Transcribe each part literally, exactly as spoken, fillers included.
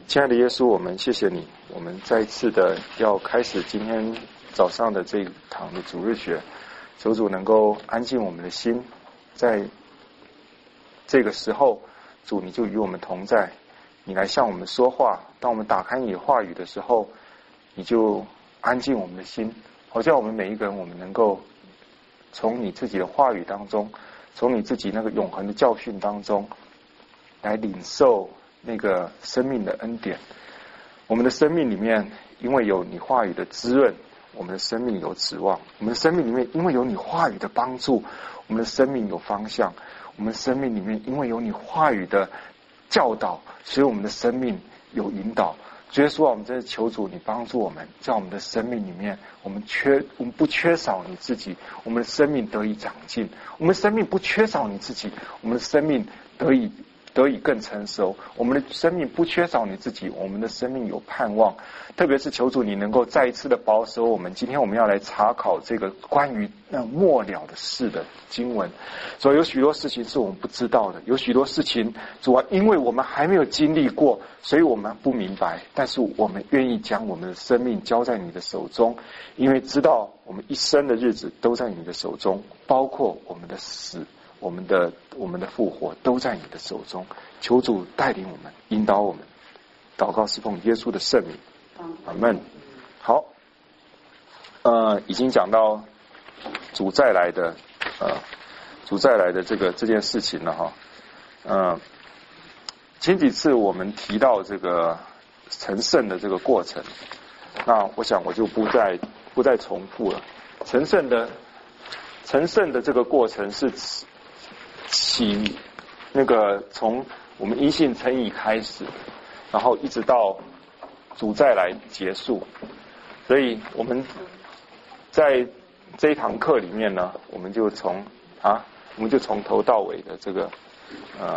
亲爱的耶稣，我们谢谢你，我们再一次的要开始今天早上的这一堂的主日学，求主能够安静我们的心，在这个时候，主你就与我们同在，你来向我们说话。当我们打开你的话语的时候，你就安静我们的心，好像我们每一个人，我们能够从你自己的话语当中，从你自己那个永恒的教训当中，来领受那个生命的恩典。我们的生命里面，因为有你话语的滋润，我们的生命有指望；我们的生命里面，因为有你话语的帮助，我们的生命有方向；我们的生命里面，因为有你话语的教导，所以我们的生命有引导。主耶稣啊，我们真的求主你帮助我们，在我们的生命里面，我们缺我们不缺少你自己，我们的生命得以长进；我们的生命不缺少你自己，我们的生命得以得以更成熟，我们的生命不缺少你自己，我们的生命有盼望。特别是求主你能够再一次的保守我们。今天我们要来查考这个关于那末了的事的经文，所以有许多事情是我们不知道的，有许多事情主啊，因为我们还没有经历过，所以我们不明白，但是我们愿意将我们的生命交在你的手中，因为知道我们一生的日子都在你的手中，包括我们的死，我们的我们的复活都在你的手中。求主带领我们，引导我们。祷告是奉耶稣的圣名，阿们。好，呃，已经讲到主再来的，呃，主再来的这个这件事情了哈。呃，前几次我们提到这个成圣的这个过程，那我想我就不再不再重复了。成圣的成圣的这个过程是起那个从我们因信称义开始，然后一直到主再来结束。所以我们在这一堂课里面呢，我们就从啊，我们就从头到尾的这个呃，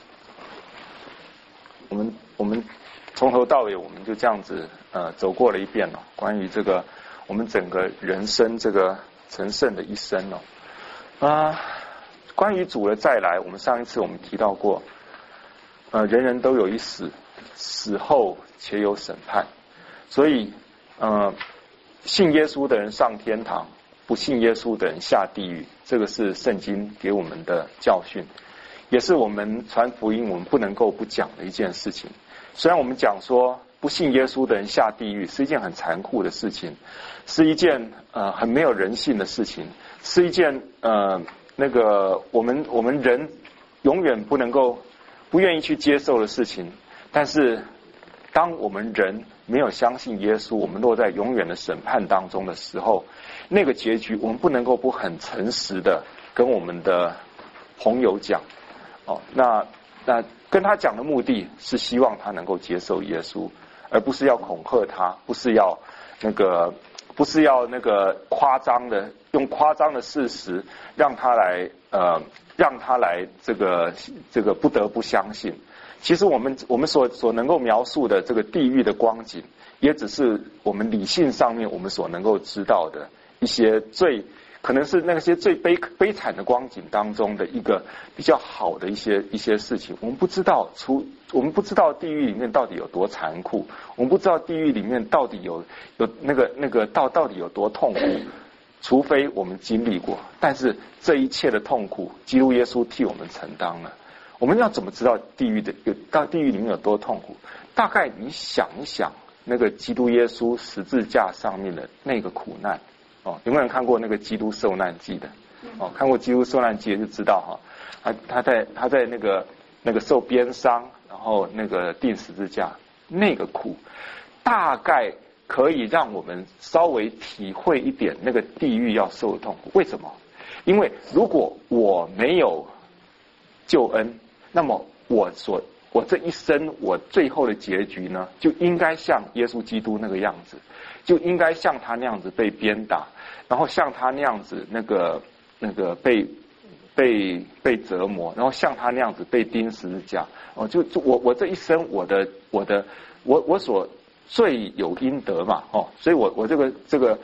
我们我们从头到尾我们就这样子呃走过了一遍了，关于这个我们整个人生这个成圣的一生哦啊。呃关于主的再来，我们上一次我们提到过，呃，人人都有一死，死后且有审判。所以，呃，信耶稣的人上天堂，不信耶稣的人下地狱，这个是圣经给我们的教训，也是我们传福音我们不能够不讲的一件事情。虽然我们讲说不信耶稣的人下地狱是一件很残酷的事情，是一件呃很没有人性的事情，是一件呃。那个我们我们人永远不能够不愿意去接受的事情，但是当我们人没有相信耶稣，我们落在永远的审判当中的时候，那个结局我们不能够不很诚实的跟我们的朋友讲哦，那那跟他讲的目的是希望他能够接受耶稣，而不是要恐吓他，不是要那个不是要那个夸张的用夸张的事实让他来呃让他来这个这个不得不相信。其实我们我们所所能够描述的这个地狱的光景，也只是我们理性上面我们所能够知道的一些最可能是那些最悲悲惨的光景当中的一个比较好的一些一些事情。我们不知道出我们不知道地狱里面到底有多残酷，我们不知道地狱里面到底有有那个那个到到底有多痛苦，除非我们经历过。但是这一切的痛苦，基督耶稣替我们承担了。我们要怎么知道地狱的有到地狱里面有多痛苦？大概你想一想，那个基督耶稣十字架上面的那个苦难哦，有没有人看过那个基督受难记的？哦，看过基督受难记就知道哈，他他在他在那个那个受鞭伤，然后那个钉十字架，那个苦，大概可以让我们稍微体会一点那个地狱要受的痛苦。为什么？因为如果我没有救恩，那么我所我这一生我最后的结局呢，就应该像耶稣基督那个样子，就应该像他那样子被鞭打，然后像他那样子那个那个被被被折磨，然后像他那样子被钉十字架。哦，就就我我这一生我的我的我我所罪有应得嘛，哦，所以我我这个这个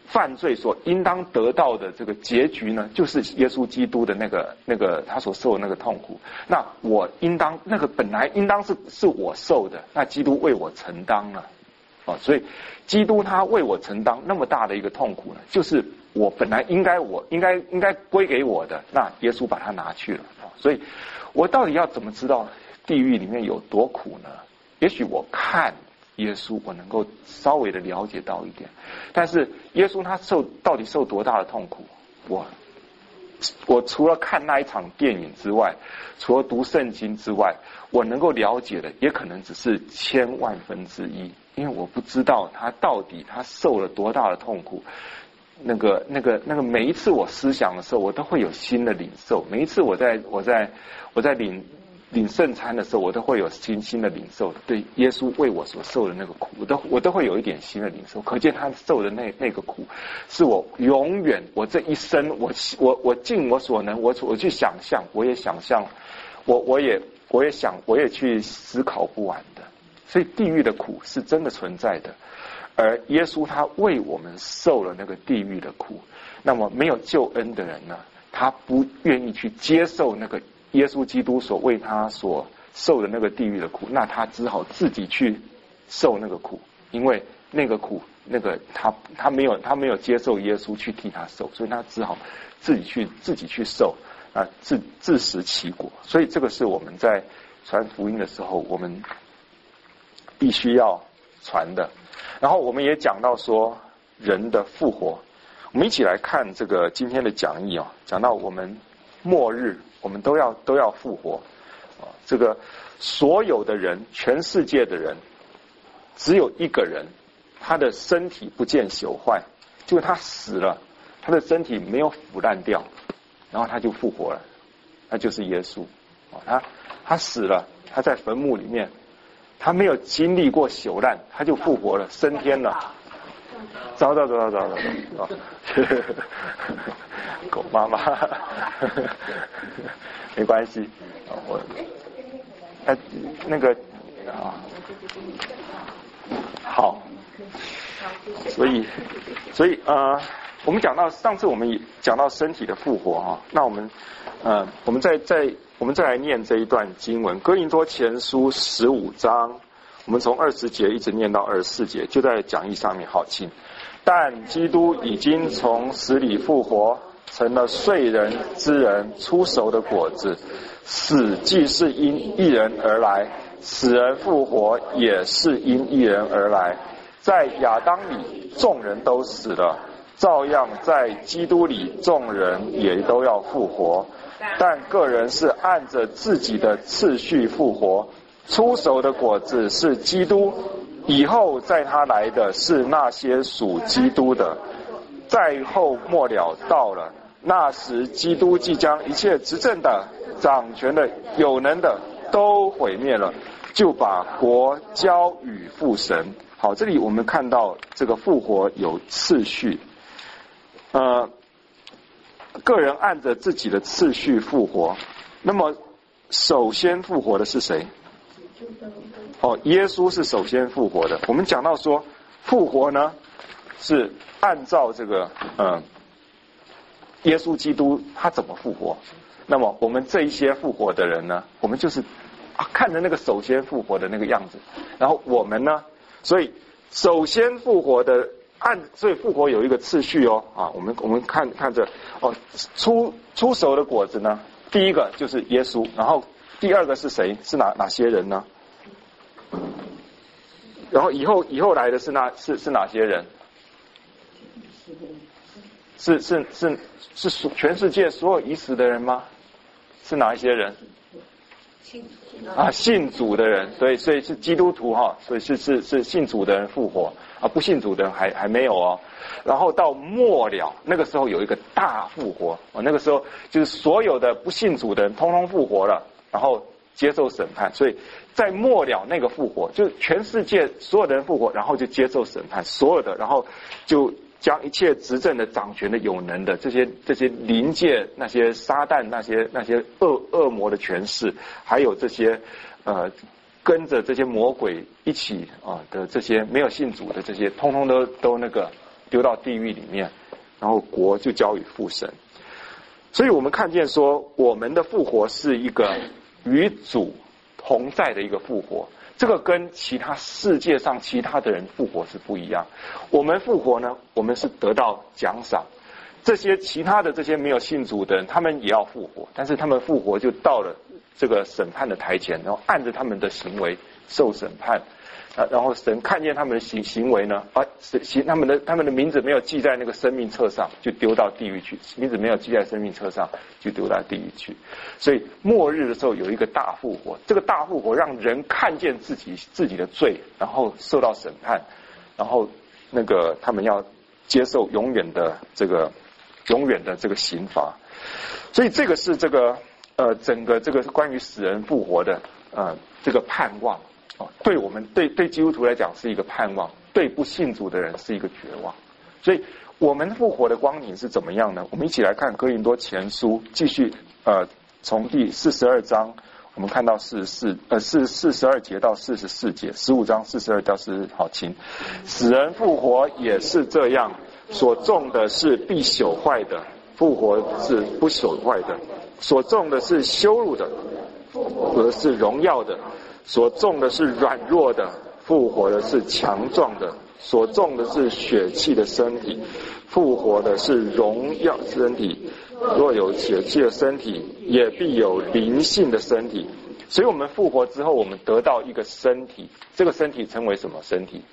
犯罪所应当得到的这个结局呢，就是耶稣基督的那个那个他所受的那个痛苦。那我应当那个本来应当是是我受的，那基督为我承担了啊，所以基督他为我承担那么大的一个痛苦呢，就是我本来应该我应该应该归给我的，那耶稣把它拿去了啊。所以我到底要怎么知道地狱里面有多苦呢？也许我看耶稣，我能够稍微的了解到一点，但是耶稣他受到底受多大的痛苦，我我除了看那一场电影之外，除了读圣经之外，我能够了解的也可能只是千万分之一，因为我不知道他到底他受了多大的痛苦。那个那个那个每一次我思想的时候，我都会有新的领受，每一次我在我在我在领领圣餐的时候，我都会有新新的领受，对耶稣为我所受的那个苦，我都我都会有一点新的领受。可见他受的那那个苦，是我永远我这一生，我我我尽我所能，我我去想象，我也想象，我我也我也想，我也去思考不完的。所以地狱的苦是真的存在的，而耶稣他为我们受了那个地狱的苦。那么没有救恩的人呢，他不愿意去接受那个耶稣基督所为他所受的那个地狱的苦，那他只好自己去受那个苦，因为那个苦，那个他他没有他没有接受耶稣去替他受，所以他只好自己去自己去受啊，自自食其果。所以这个是我们在传福音的时候，我们必须要传的。然后我们也讲到说人的复活，我们一起来看这个今天的讲义啊，讲到我们末日，我们都要都要复活啊。这个所有的人，全世界的人，只有一个人，他的身体不见朽坏，就是他死了，他的身体没有腐烂掉，然后他就复活了，那就是耶稣啊。他他死了，他在坟墓里面，他没有经历过朽烂，他就复活了，升天了。找找找找找找找，狗妈妈，没关系，我，哎，那个啊，好，所以，所以呃，我们讲到上次我们讲到身体的复活哈，那我们呃，我们再再我们再来念这一段经文，哥林多前书十五章。我们从二十节一直念到二十四节，就在讲义上面。好，请。但基督已经从死里复活，成了睡人之人出熟的果子。死既是因一人而来，死人复活也是因一人而来。在亚当里众人都死了，照样在基督里众人也都要复活。但个人是按着自己的次序复活。出熟的果子是基督，以后在他来的是那些属基督的。在后末了到了，那时基督即将一切执政的、掌权的、有能的都毁灭了，就把国交与父神。好，这里我们看到这个复活有次序，呃，个人按着自己的次序复活。那么首先复活的是谁？哦，耶稣是首先复活的。我们讲到说，复活呢是按照这个嗯，耶稣基督他怎么复活？那么我们这一些复活的人呢，我们就是看着那个首先复活的那个样子，然后我们呢，所以首先复活的按，所以复活有一个次序哦啊，我们我们看看着哦，出出熟的果子呢，第一个就是耶稣，然后第二个是谁？是哪哪些人呢？然后以后以后来的是哪是是哪些人？是是是是是全世界所有已死的人吗？是哪一些人？啊，信主的人，所以所以是基督徒哈，所以是是是信主的人复活啊，不信主的人还还没有哦。然后到末了，那个时候有一个大复活啊，那个时候就是所有的不信主的人通通复活了，然后接受审判。所以在末了那个复活，就是全世界所有的人复活，然后就接受审判，所有的，然后就将一切执政的、掌权的、有能的这些这些灵界那些撒旦那些那些恶恶魔的权势，还有这些呃跟着这些魔鬼一起啊的这些没有信主的这些，通通都都那个丢到地狱里面，然后国就交与父神。所以我们看见说，我们的复活是一个与主同在的一个复活，这个跟其他世界上其他的人复活是不一样。我们复活呢，我们是得到奖赏。这些其他的这些没有信主的人，他们也要复活，但是他们复活就到了这个审判的台前，然后按着他们的行为受审判。啊，然后神看见他们的行行为呢，啊，行他们的他们的名字没有记在那个生命册上，就丢到地狱去；名字没有记在生命册上，就丢到地狱去。所以末日的时候有一个大复活，这个大复活让人看见自己自己的罪，然后受到审判，然后那个他们要接受永远的这个永远的这个刑罚。所以这个是这个呃整个这个关于死人复活的呃这个盼望。哦，对我们对对基督徒来讲是一个盼望，对不信主的人是一个绝望。所以我们复活的光景是怎么样呢？我们一起来看哥林多前书，继续呃从第四十二章，我们看到四十四呃四四十二节到四十四节，十五章四十二到四十，好，请。死人复活也是这样，所种的是必朽坏的，复活是不朽坏的；所种的是羞辱的，复活是荣耀的。所种的是软弱的，复活的是强壮的；所种的是血气的身体，复活的是荣耀身体。若有血气的身体，也必有灵性的身体。所以我们复活之后，我们得到一个身体，这个身体称为什么身体？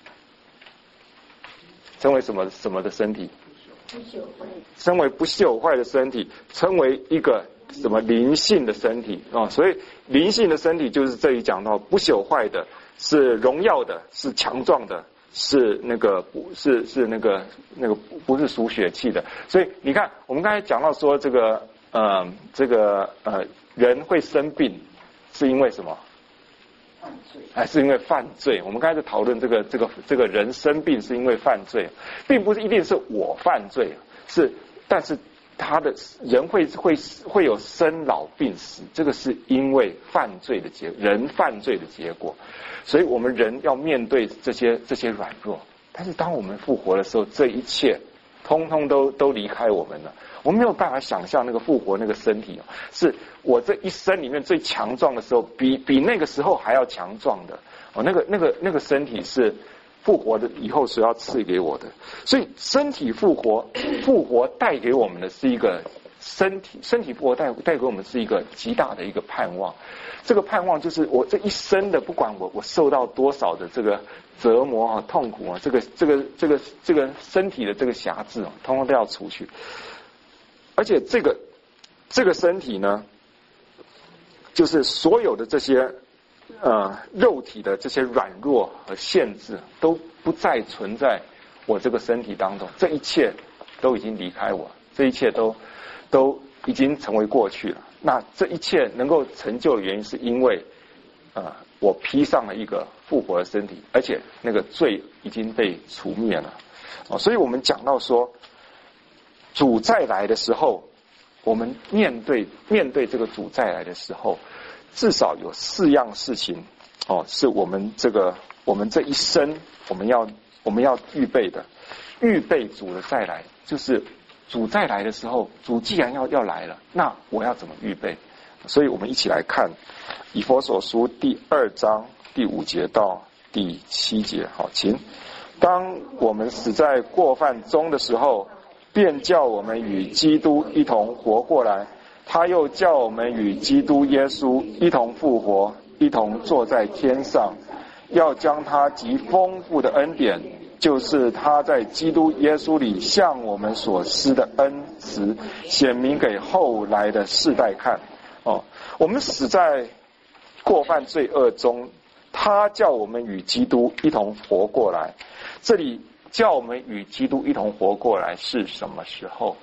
称为什么什么的身体？不朽坏。称为不朽坏的身体，称为一个什么灵性的身体啊、哦？所以灵性的身体就是这里讲到不朽坏的，是荣耀的，是强壮的，是那个不是是那个那个不是属血气的。所以你看，我们刚才讲到说这个呃这个呃人会生病，是因为什么？犯罪，还是因为犯罪？我们刚才在讨论这个这个这个人生病是因为犯罪，并不是一定是我犯罪，是但是。他的人会会会有生老病死，这个是因为犯罪的结人犯罪的结果，所以我们人要面对这些这些软弱。但是当我们复活的时候，这一切通通都都离开我们了。我们没有办法想象那个复活那个身体，是我这一生里面最强壮的时候，比比那个时候还要强壮的。哦，那个那个那个身体是。复活的以后所要赐给我的，所以身体复活，复活带给我们的是一个身体，身体复活带带给我们是一个极大的一个盼望。这个盼望就是我这一生的，不管我我受到多少的这个折磨啊、痛苦啊，这个这个这个这个身体的这个辖制啊，通通都要除去。而且这个这个身体呢，就是所有的这些。呃，肉体的这些软弱和限制都不再存在我这个身体当中，这一切都已经离开我，这一切都都已经成为过去了。那这一切能够成就的原因，是因为呃，我披上了一个复活的身体，而且那个罪已经被除灭了。哦，所以我们讲到说，主再来的时候，我们面对面对这个主再来的时候。至少有四样事情哦，是我们这个我们这一生我们要我们要预备的，预备主的再来，就是主再来的时候，主既然要要来了，那我要怎么预备？所以我们一起来看以弗所书第二章第五节到第七节。好，请。当我们死在过犯中的时候，便叫我们与基督一同活过来。他又叫我们与基督耶稣一同复活，一同坐在天上，要将他极丰富的恩典，就是他在基督耶稣里向我们所施的恩慈，显明给后来的世代看。哦，我们死在过犯罪恶中，他叫我们与基督一同活过来。这里叫我们与基督一同活过来是什么时候？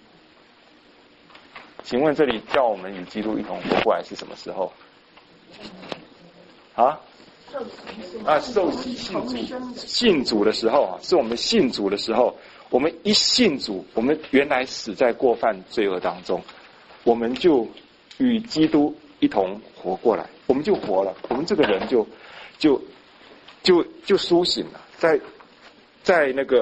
请问这里叫我们与基督一同活过来是什么时候？啊？啊，受洗信主信主的时候啊，是我们信主的时候。我们一信主，我们原来死在过犯罪恶当中，我们就与基督一同活过来，我们就活了，我们这个人就就就就苏醒了，在在那个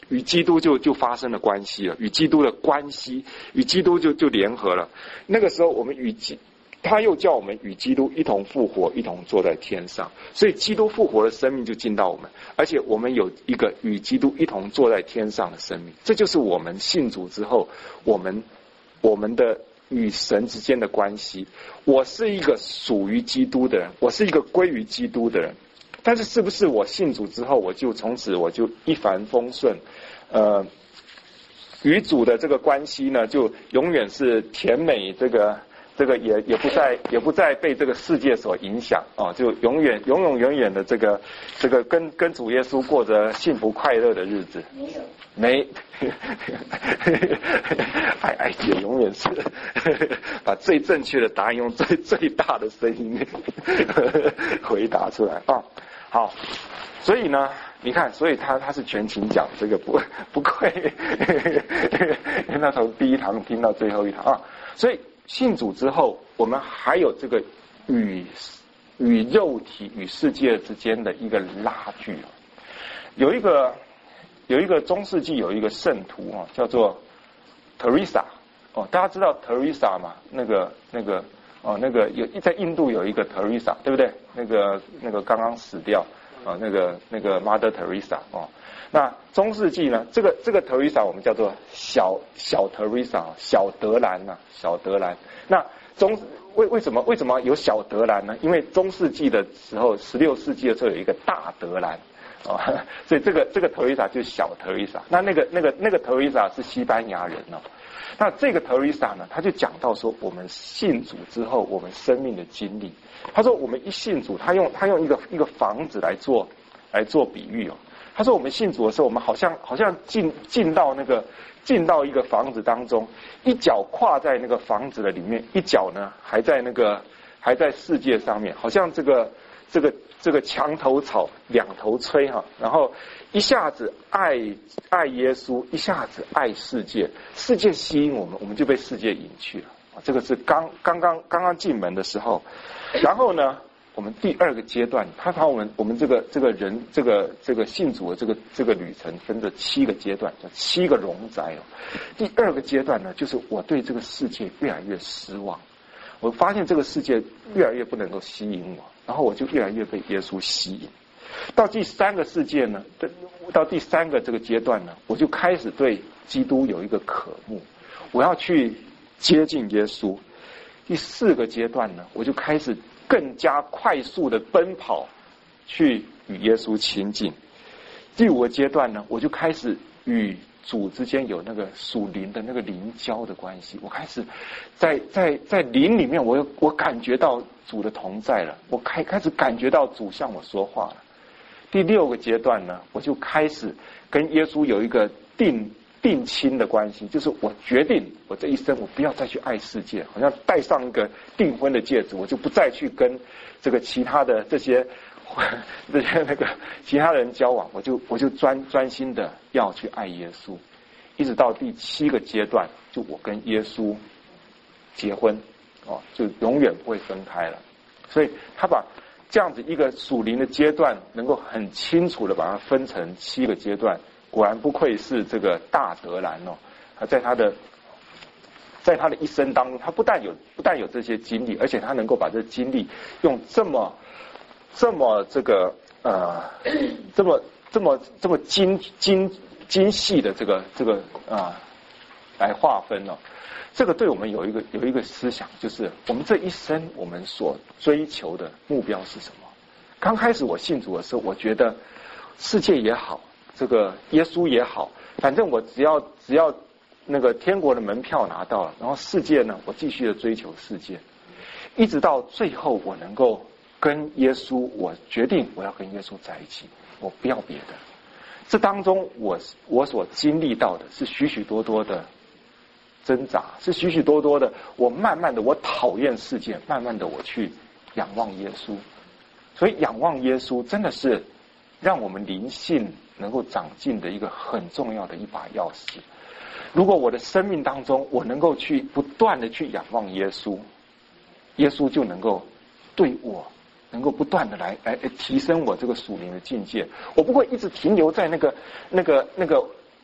与基督就就发生了关系了，与基督的关系，与基督就就联合了。那个时候我们与基，他又叫我们与基督一同复活，一同坐在天上。所以基督复活的生命就进到我们，而且我们有一个与基督一同坐在天上的生命。这就是我们信主之后，我们我们的与神之间的关系。我是一个属于基督的人，我是一个归于基督的人。但是是不是我信主之后，我就从此我就一帆风顺，呃，与主的这个关系呢，就永远是甜美，这个这个也也不再也不再被这个世界所影响啊，就永远永永远远的这个这个跟跟主耶稣过着幸福快乐的日子。没有，没，爱爱姐永远是把最正确的答案用最最大的声音回答出来啊。好，所以呢，你看，所以他他是全勤讲这个不不愧，因为他从第一堂听到最后一堂啊。所以信主之后，我们还有这个与与肉体与世界之间的一个拉锯。有一个有一个中世纪有一个圣徒啊，叫做 Teresa 哦，大家知道 Teresa 吗？那个那个。哦，那个有在印度有一个 Teresa， 对不对？那个那个刚刚死掉啊，那个那个 Mother Teresa 哦。那中世纪呢，这个这个 Teresa 我们叫做小小 Teresa， 小德兰呐、啊，小德兰。那中为为什么为什么有小德兰呢？因为中世纪的时候，十六世纪的时候有一个大德兰哦，所以这个这个 Teresa 就是小 Teresa。那那个那个那个 Teresa 是西班牙人哦。那这个 Teresa 呢，他就讲到说，我们信主之后，我们生命的经历。他说，我们一信主，他用他用一个一个房子来做来做比喻哦。他说，我们信主的时候，我们好像好像进进到那个进到一个房子当中，一脚跨在那个房子的里面，一脚呢还在那个还在世界上面，好像这个这个这个墙头草两头吹哈，然后一下子爱爱耶稣，一下子爱世界，世界吸引我们，我们就被世界引去了。这个是刚刚刚刚刚进门的时候，然后呢，我们第二个阶段，他把我们我们这个这个人这个这个信主的这个这个旅程分着七个阶段，叫七个荣灾哦。第二个阶段呢，就是我对这个世界越来越失望，我发现这个世界越来越不能够吸引我，然后我就越来越被耶稣吸引。到第三个世界呢，到第三个这个阶段呢，我就开始对基督有一个渴慕，我要去接近耶稣。第四个阶段呢，我就开始更加快速的奔跑，去与耶稣亲近。第五个阶段呢，我就开始与主之间有那个属灵的那个灵交的关系，我开始在在在灵里面我，我我感觉到主的同在了，我开开始感觉到主向我说话了。第六个阶段呢，我就开始跟耶稣有一个定定亲的关系，就是我决定我这一生我不要再去爱世界，好像戴上一个订婚的戒指，我就不再去跟这个其他的这些这些那个其他人交往，我就我就专专心的要去爱耶稣，一直到第七个阶段，就我跟耶稣结婚哦，就永远不会分开了。所以他把这样子一个属灵的阶段，能够很清楚的把它分成七个阶段。果然不愧是这个大德兰哦，他在他的在他的一生当中，他不但有不但有这些经历，而且他能够把这经历用这么这么这个呃这么这么这么精精精细的这个这个啊、呃、来划分哦。这个对我们有一个有一个思想，就是我们这一生我们所追求的目标是什么？刚开始我信主的时候，我觉得世界也好，这个耶稣也好，反正我只要只要那个天国的门票拿到了，然后世界呢，我继续的追求世界，一直到最后我能够跟耶稣，我决定我要跟耶稣在一起，我不要别的。这当中我我所经历到的是许许多多的挣扎，是许许多多的我慢慢的我讨厌世界，慢慢的我去仰望耶稣。所以仰望耶稣真的是让我们灵性能够长进的一个很重要的一把钥匙。如果我的生命当中我能够去不断的去仰望耶稣，耶稣就能够对我能够不断的来来提升我这个属灵的境界。我不会一直停留在那个那个那个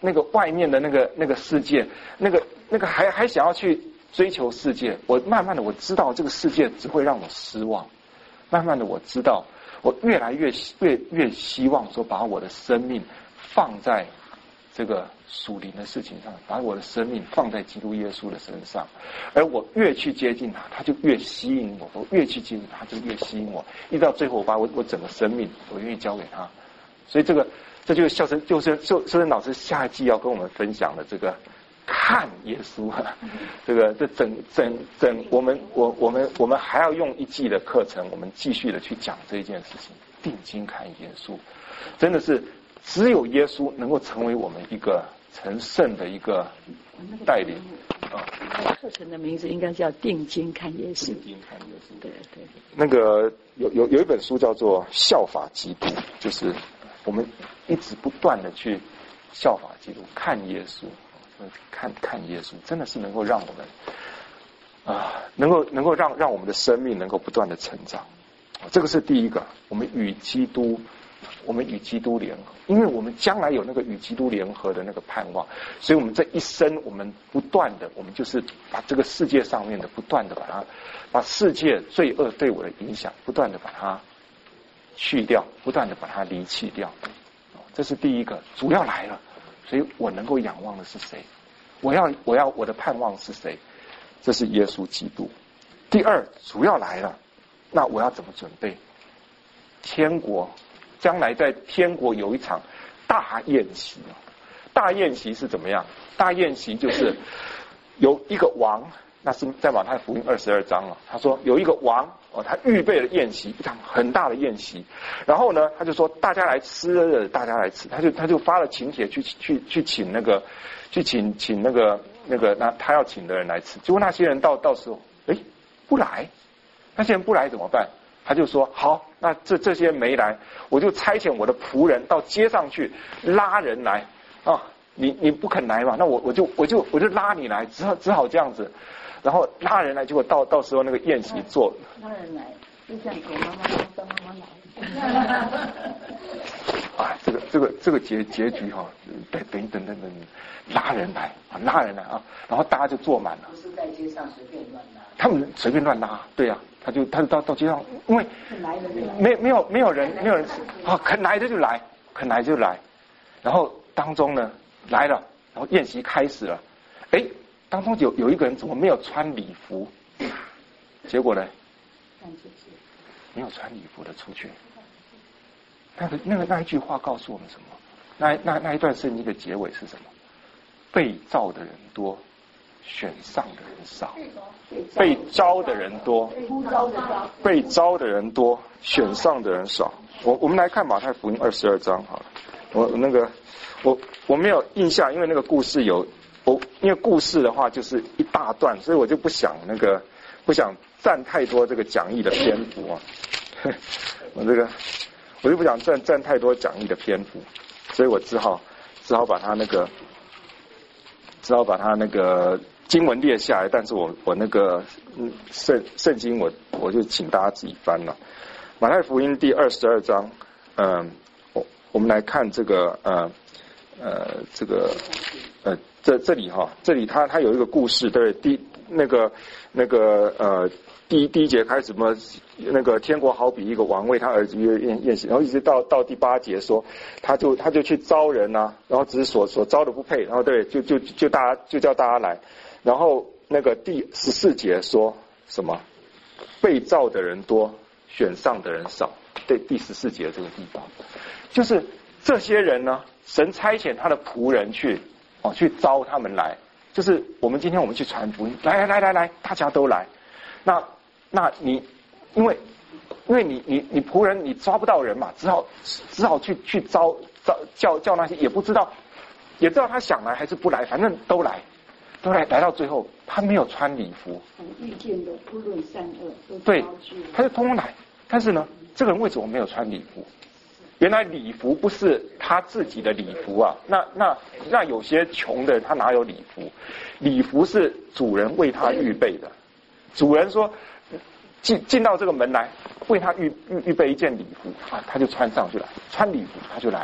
那个外面的那个那个世界，那个那个还还想要去追求世界，我慢慢的我知道这个世界只会让我失望，慢慢的我知道我越来越越越希望说把我的生命放在这个属灵的事情上，把我的生命放在基督耶稣的身上，而我越去接近他，他就越吸引我，我越去接近他，就越吸引我，一直到最后我把我我整个生命我愿意交给他。所以这个这就是孝生就是秀秀生老师下一季要跟我们分享的这个看耶稣，这个这整整整我们我我们我们还要用一季的课程，我们继续的去讲这一件事情，定睛看耶稣，真的是只有耶稣能够成为我们一个成圣的一个带领啊。 课程的名字应该叫定睛看耶稣。 定睛看耶稣， 对对。 那个有有有一本书叫做《效法基督》，就是我们一直不断的去效法基督，看耶稣，看看耶稣，真的是能够让我们啊，能够能够让让我们的生命能够不断的成长。这个是第一个，我们与基督。我们与基督联合，因为我们将来有那个与基督联合的那个盼望，所以我们这一生我们不断的，我们就是把这个世界上面的不断的把它，把世界罪恶对我的影响不断的把它去掉，不断的把它离弃掉。这是第一个，主要来了，所以我能够仰望的是谁？我要我要我的盼望是谁？这是耶稣基督。第二，主要来了，那我要怎么准备？天国。将来在天国有一场大宴席，大宴席是怎么样？大宴席就是有一个王，那是在马太福音二十二章了。他说有一个王哦，他预备了宴席，一场很大的宴席。然后呢，他就说大家来吃，大家来吃。他就他就发了请帖去去去请那个去请请那个那个那他要请的人来吃。结果那些人到到时候哎不来，那些人不来怎么办？他就说好，那这这些没来，我就差遣我的仆人到街上去拉人来啊！你你不肯来嘛？那我我就我就我就拉你来，只好只好这样子，然后拉人来，结果到到时候那个宴席做拉人来，就像狗妈妈叫妈妈来。 啊，这个这个这个结结局哈、哦，等等等等等，拉人来啊，拉人来啊，然后大家就坐满了。 不是在街上随便乱拉。 他们随便乱拉，对呀、啊。他就他就到到街上，因为没没有没有人没有人啊，肯来的就来，肯来就来，然后当中呢来了，然后宴席开始了，哎，当中有有一个人怎么没有穿礼服？结果呢，没有穿礼服的出去。那个那个那一句话告诉我们什么？那那那一段圣经的结尾是什么？被召的人多，选上的人少。被招的人多，被招的人多，选上的人少。我我们来看马太福音二十二章好了。我那个我我没有印象，因为那个故事有我因为故事的话就是一大段，所以我就不想那个不想占太多这个讲义的篇幅啊。我这个我就不想占占太多讲义的篇幅，所以我只好只好把它那个只好把它那个。经文列下来，但是我我那个圣圣经我我就请大家自己翻了。马太福音第二十二章，嗯，我我们来看这个呃呃这个呃这这里哈，这里他他有一个故事，对，第那个那个呃第一第一节开始什么那个天国好比一个王为他儿子约宴宴席，然后一直到到第八节说他就他就去招人呐、啊，然后只是所所招的不配，然后对就就就大家就叫大家来。然后那个第十四节说什么？被召的人多，选上的人少。对，第十四节这个地方，就是这些人呢，神差遣他的仆人去哦，去招他们来。就是我们今天我们去传福音，来来来来来，大家都来。那那你因为因为你你你仆人你抓不到人嘛，只好只好去去招招叫叫那些也不知道也知道他想来还是不来，反正都来。都来来到最后，他没有穿礼服。 遇见的不论善恶都对，他就通通来。但是呢，这个人为什么没有穿礼服？原来礼服不是他自己的礼服啊。那那那有些穷的人他哪有礼服？礼服是主人为他预备的。主人说进进到这个门来，为他预预预备一件礼服啊，他就穿上去了。穿礼服他就来。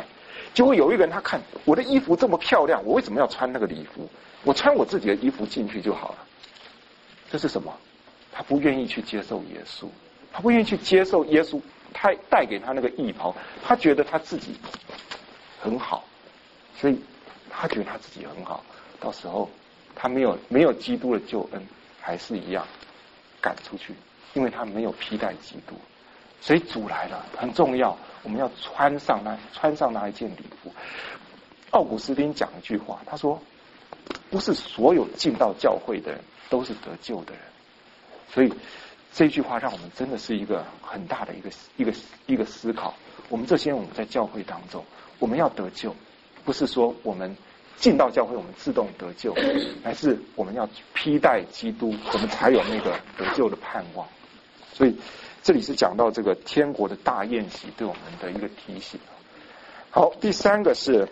结果有一个人他看我的衣服这么漂亮，我为什么要穿那个礼服？我穿我自己的衣服进去就好了。这是什么？他不愿意去接受耶稣，他不愿意去接受耶稣，他带给他那个义袍，他觉得他自己很好，所以他觉得他自己很好，到时候他没有没有基督的救恩，还是一样赶出去，因为他没有披戴基督。所以主来了很重要，我们要穿上那穿上那一件礼服。奥古斯丁讲一句话，他说不是所有进到教会的人都是得救的人。所以这句话让我们真的是一个很大的一个一个一个思考。我们这些人我们在教会当中，我们要得救，不是说我们进到教会我们自动得救，而是我们要披戴基督，我们才有那个得救的盼望。所以这里是讲到这个天国的大宴席对我们的一个提醒。好，第三个是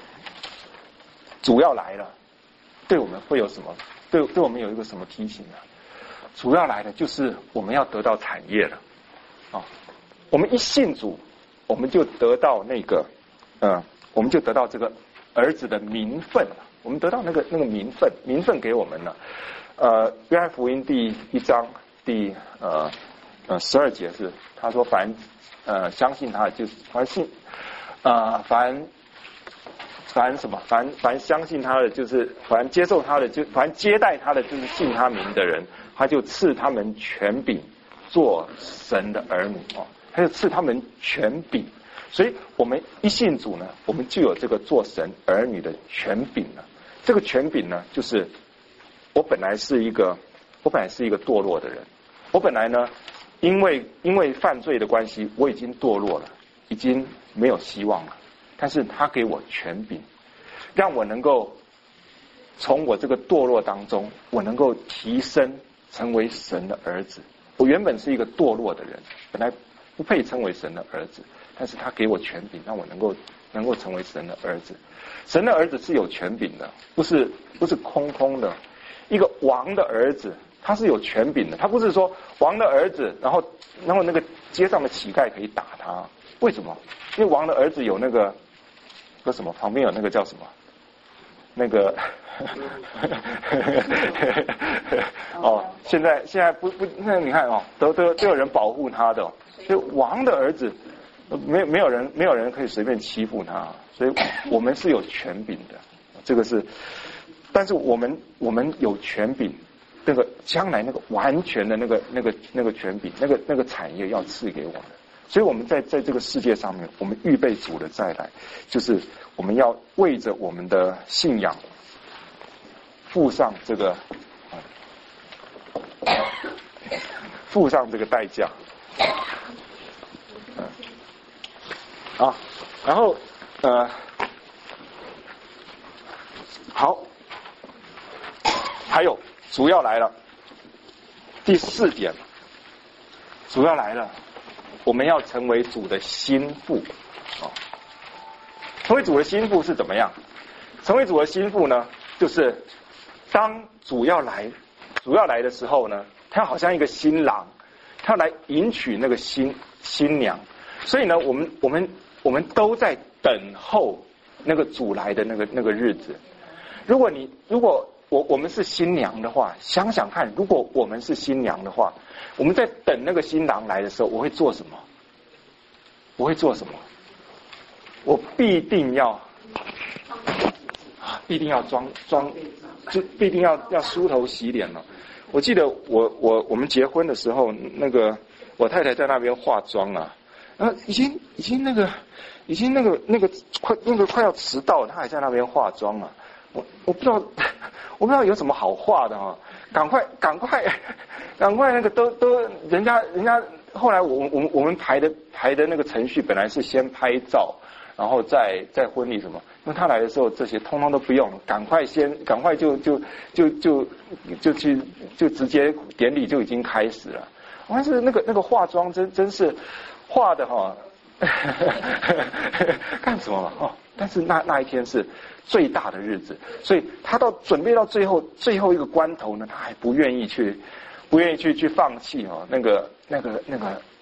主要来了，对我们会有什么？对对我们有一个什么提醒呢？主要来的就是我们要得到产业了啊！我们一信主，我们就得到那个呃，我们就得到这个儿子的名分了。我们得到那个那个名分，名分给我们了。呃，约翰福音第一章第呃呃十二节是他说，凡呃相信他的就是凡信呃凡凡什么凡凡相信他的就是凡接受他的就凡接待他的就是信他名的人。他就赐他们权柄做神的儿女哦，他就赐他们权柄，所以我们一信主呢，我们就有这个做神儿女的权柄了。这个权柄呢，就是我本来是一个，我本来是一个堕落的人，我本来呢，因为因为犯罪的关系，我已经堕落了，已经没有希望了。但是他给我权柄，让我能够从我这个堕落当中，我能够提升。成为神的儿子，我原本是一个堕落的人，本来不配称为神的儿子，但是他给我权柄，让我能够能够成为神的儿子。神的儿子是有权柄的，不是不是空空的。一个王的儿子，他是有权柄的，他不是说王的儿子，然后然后那个街上的乞丐可以打他，为什么？因为王的儿子有那个那什么，旁边有那个叫什么，那个。哦，现在现在不不，那你看哦，都都都有人保护他的、哦，所以王的儿子没没有人没有人可以随便欺负他，所以我们是有权柄的，这个是，但是我们我们有权柄，那个将来那个完全的那个那个那个权柄，那个那个产业要赐给我们，所以我们在在这个世界上面，我们预备主的再来，就是我们要为着我们的信仰。付上这个，付上这个代价，嗯，啊，然后呃，好，还有主要来了，第四点，主要来了，我们要成为主的心腹啊。成为主的心腹是怎么样？成为主的心腹呢，就是当主要来，主要来的时候呢，他好像一个新郎，他来迎娶那个新新娘，所以呢，我们我们我们都在等候那个主来的那个那个日子。如果你如果我我们是新娘的话，想想看，如果我们是新娘的话，我们在等那个新郎来的时候，我会做什么？我会做什么？我必定要，必定要装装，就必定要要梳头洗脸了。我记得我我我们结婚的时候，那个我太太在那边化妆啊，然后已经已经那个已经那个那个快那个快要迟到了，她还在那边化妆啊。我我不知道我不知道有什么好化的啊，赶快赶快赶快那个都都人家人家后来我我们我们排的排的那个程序本来是先拍照。然后再再婚礼什么，因为他来的时候这些通通都不用，赶快先赶快就就就就就去就直接典礼就已经开始了。但是那个那个化妆真真是化的哈、哦，干什么嘛哦？但是那那一天是最大的日子，所以他到准备到最后最后一个关头呢，他还不愿意去不愿意去去放弃哦，那个那个那个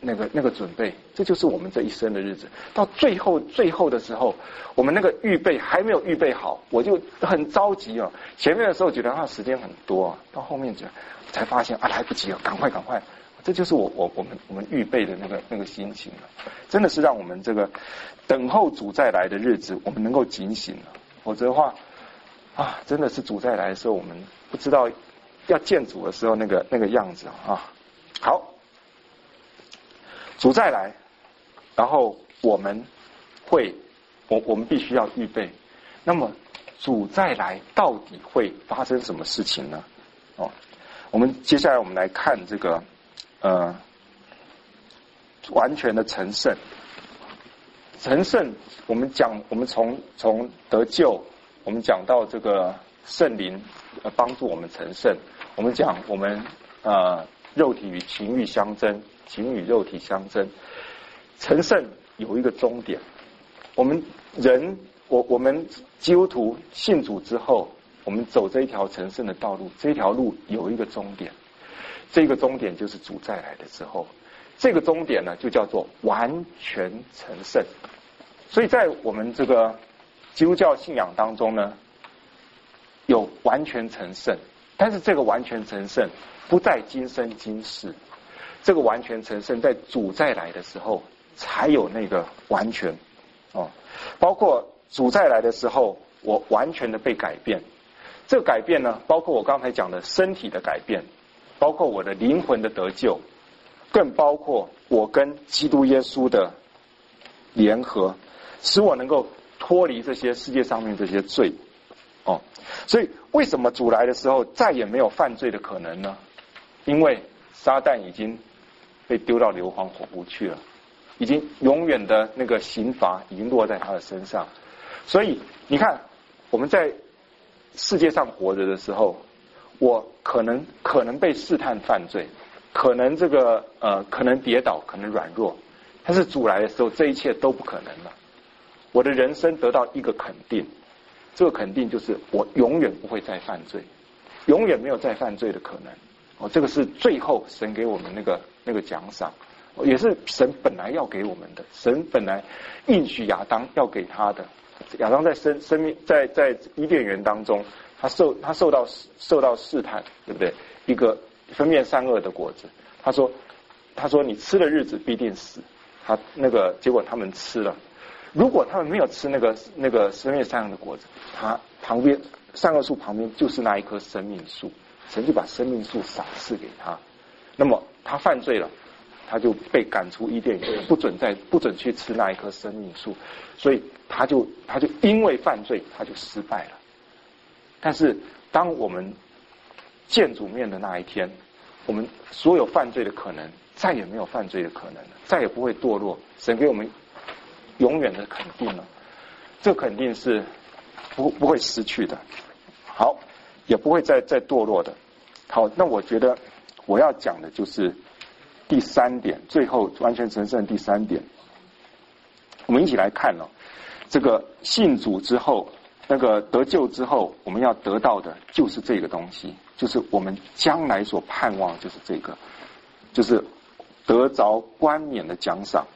那个那个准备，这就是我们这一生的日子。到最后最后的时候，我们那个预备还没有预备好，我就很着急哦。前面的时候觉得啊时间很多啊，到后面就才发现啊来不及了，赶快赶快。这就是我我我们我们预备的那个那个心情了，真的是让我们这个等候主再来的日子，我们能够警醒了。否则的话啊，真的是主再来的时候，我们不知道要见主的时候那个那个样子啊。好，主再来，然后我们会我我们必须要预备。那么主再来到底会发生什么事情呢？哦，我们接下来我们来看这个。呃，完全的成圣，成圣，我们讲，我们从从得救，我们讲到这个圣灵呃帮助我们成圣，我们讲我们呃肉体与情欲相争，情与肉体相争，成圣有一个终点。我们人，我我们基督徒信主之后，我们走这一条成圣的道路，这条路有一个终点。这个终点就是主再来的时候，这个终点呢就叫做完全成圣。所以在我们这个基督教信仰当中呢，有完全成圣，但是这个完全成圣不在今生今世，这个完全成圣在主再来的时候才有那个完全哦。包括主再来的时候，我完全的被改变。这个改变呢，包括我刚才讲的身体的改变。包括我的灵魂的得救，更包括我跟基督耶稣的联合，使我能够脱离这些世界上面这些罪。哦，所以为什么主来的时候再也没有犯罪的可能呢？因为撒旦已经被丢到硫磺火湖去了，已经永远的那个刑罚已经落在他的身上。所以你看，我们在世界上活着的时候，我可能可能被试探犯罪，可能这个呃可能跌倒，可能软弱，但是主来的时候，这一切都不可能了。我的人生得到一个肯定，这个肯定就是我永远不会再犯罪，永远没有再犯罪的可能。哦，这个是最后神给我们那个那个奖赏，也是神本来要给我们的，神本来应许亚当要给他的。亚当在生生命在在伊甸园当中。他受他受到受到试探，对不对？一个分辨善恶的果子，他说他说你吃的日子必定死。他那个结果他们吃了，如果他们没有吃那个那个分辨善恶的果子，他旁边善恶树旁边就是那一棵生命树，神就把生命树赏赐给他。那么他犯罪了，他就被赶出伊甸园，不准再不准去吃那一棵生命树，所以他就他就因为犯罪他就失败了。但是当我们见主面的那一天，我们所有犯罪的可能再也没有犯罪的可能了，再也不会堕落。神给我们永远的肯定了，这肯定是不不会失去的。好，也不会再再堕落的。好，那我觉得我要讲的就是第三点，最后完全成圣第三点。我们一起来看哦，这个信主之后。那个得救之后，我们要得到的就是这个东西，就是我们将来所盼望，就是这个，就是得着冠冕的奖赏。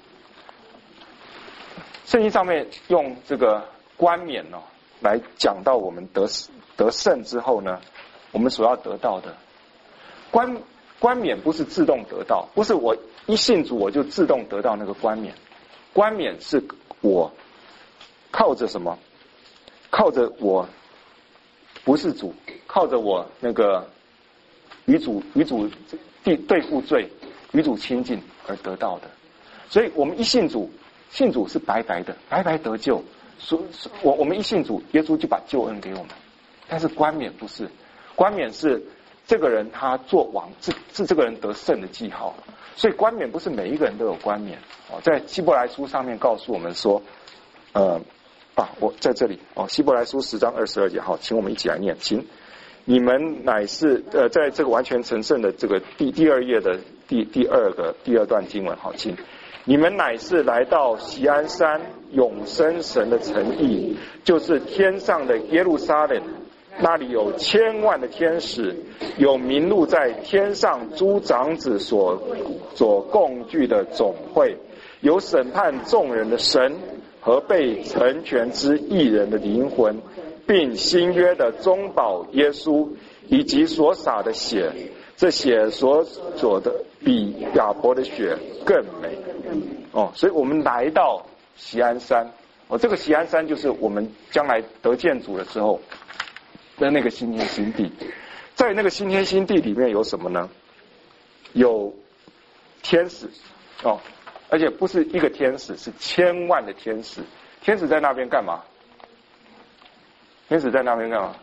圣经上面用这个冠冕呢、哦，来讲到我们得得胜之后呢，我们所要得到的冠冠冕不是自动得到，不是我一信主我就自动得到那个冠冕，冠冕是我靠着什么？靠着我不是主，靠着我那个与主与主对对付罪，与主亲近而得到的。所以我们一信主，信主是白白的，白白得救。所我我们一信主，耶稣就把救恩给我们。但是冠冕不是，冠冕是这个人他做王，是是这个人得胜的记号。所以冠冕不是每一个人都有冠冕。哦，在希伯来书上面告诉我们说，呃。啊，我在这里哦，希伯来书十章二十二节，好，请我们一起来念，请你们乃是呃，在这个完全成圣的这个第第二页的第第二个第二段经文，好，请你们乃是来到锡安山永生神的城邑，就是天上的耶路撒冷， 那里有千万的天使，有名录在天上诸长子所所共聚的总会，有审判众人的神和被成全之义人的灵魂，并新约的中保耶稣，以及所洒的血，这血所所的比亚伯的血更美。哦，所以我们来到锡安山，哦，这个锡安山就是我们将来得见主的时候的那个新天新地。在那个新天新地里面有什么呢？有天使，哦，而且不是一个天使，是千万的天使。天使在那边干嘛？天使在那边干嘛？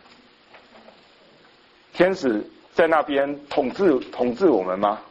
天使在那边统治统治我们吗？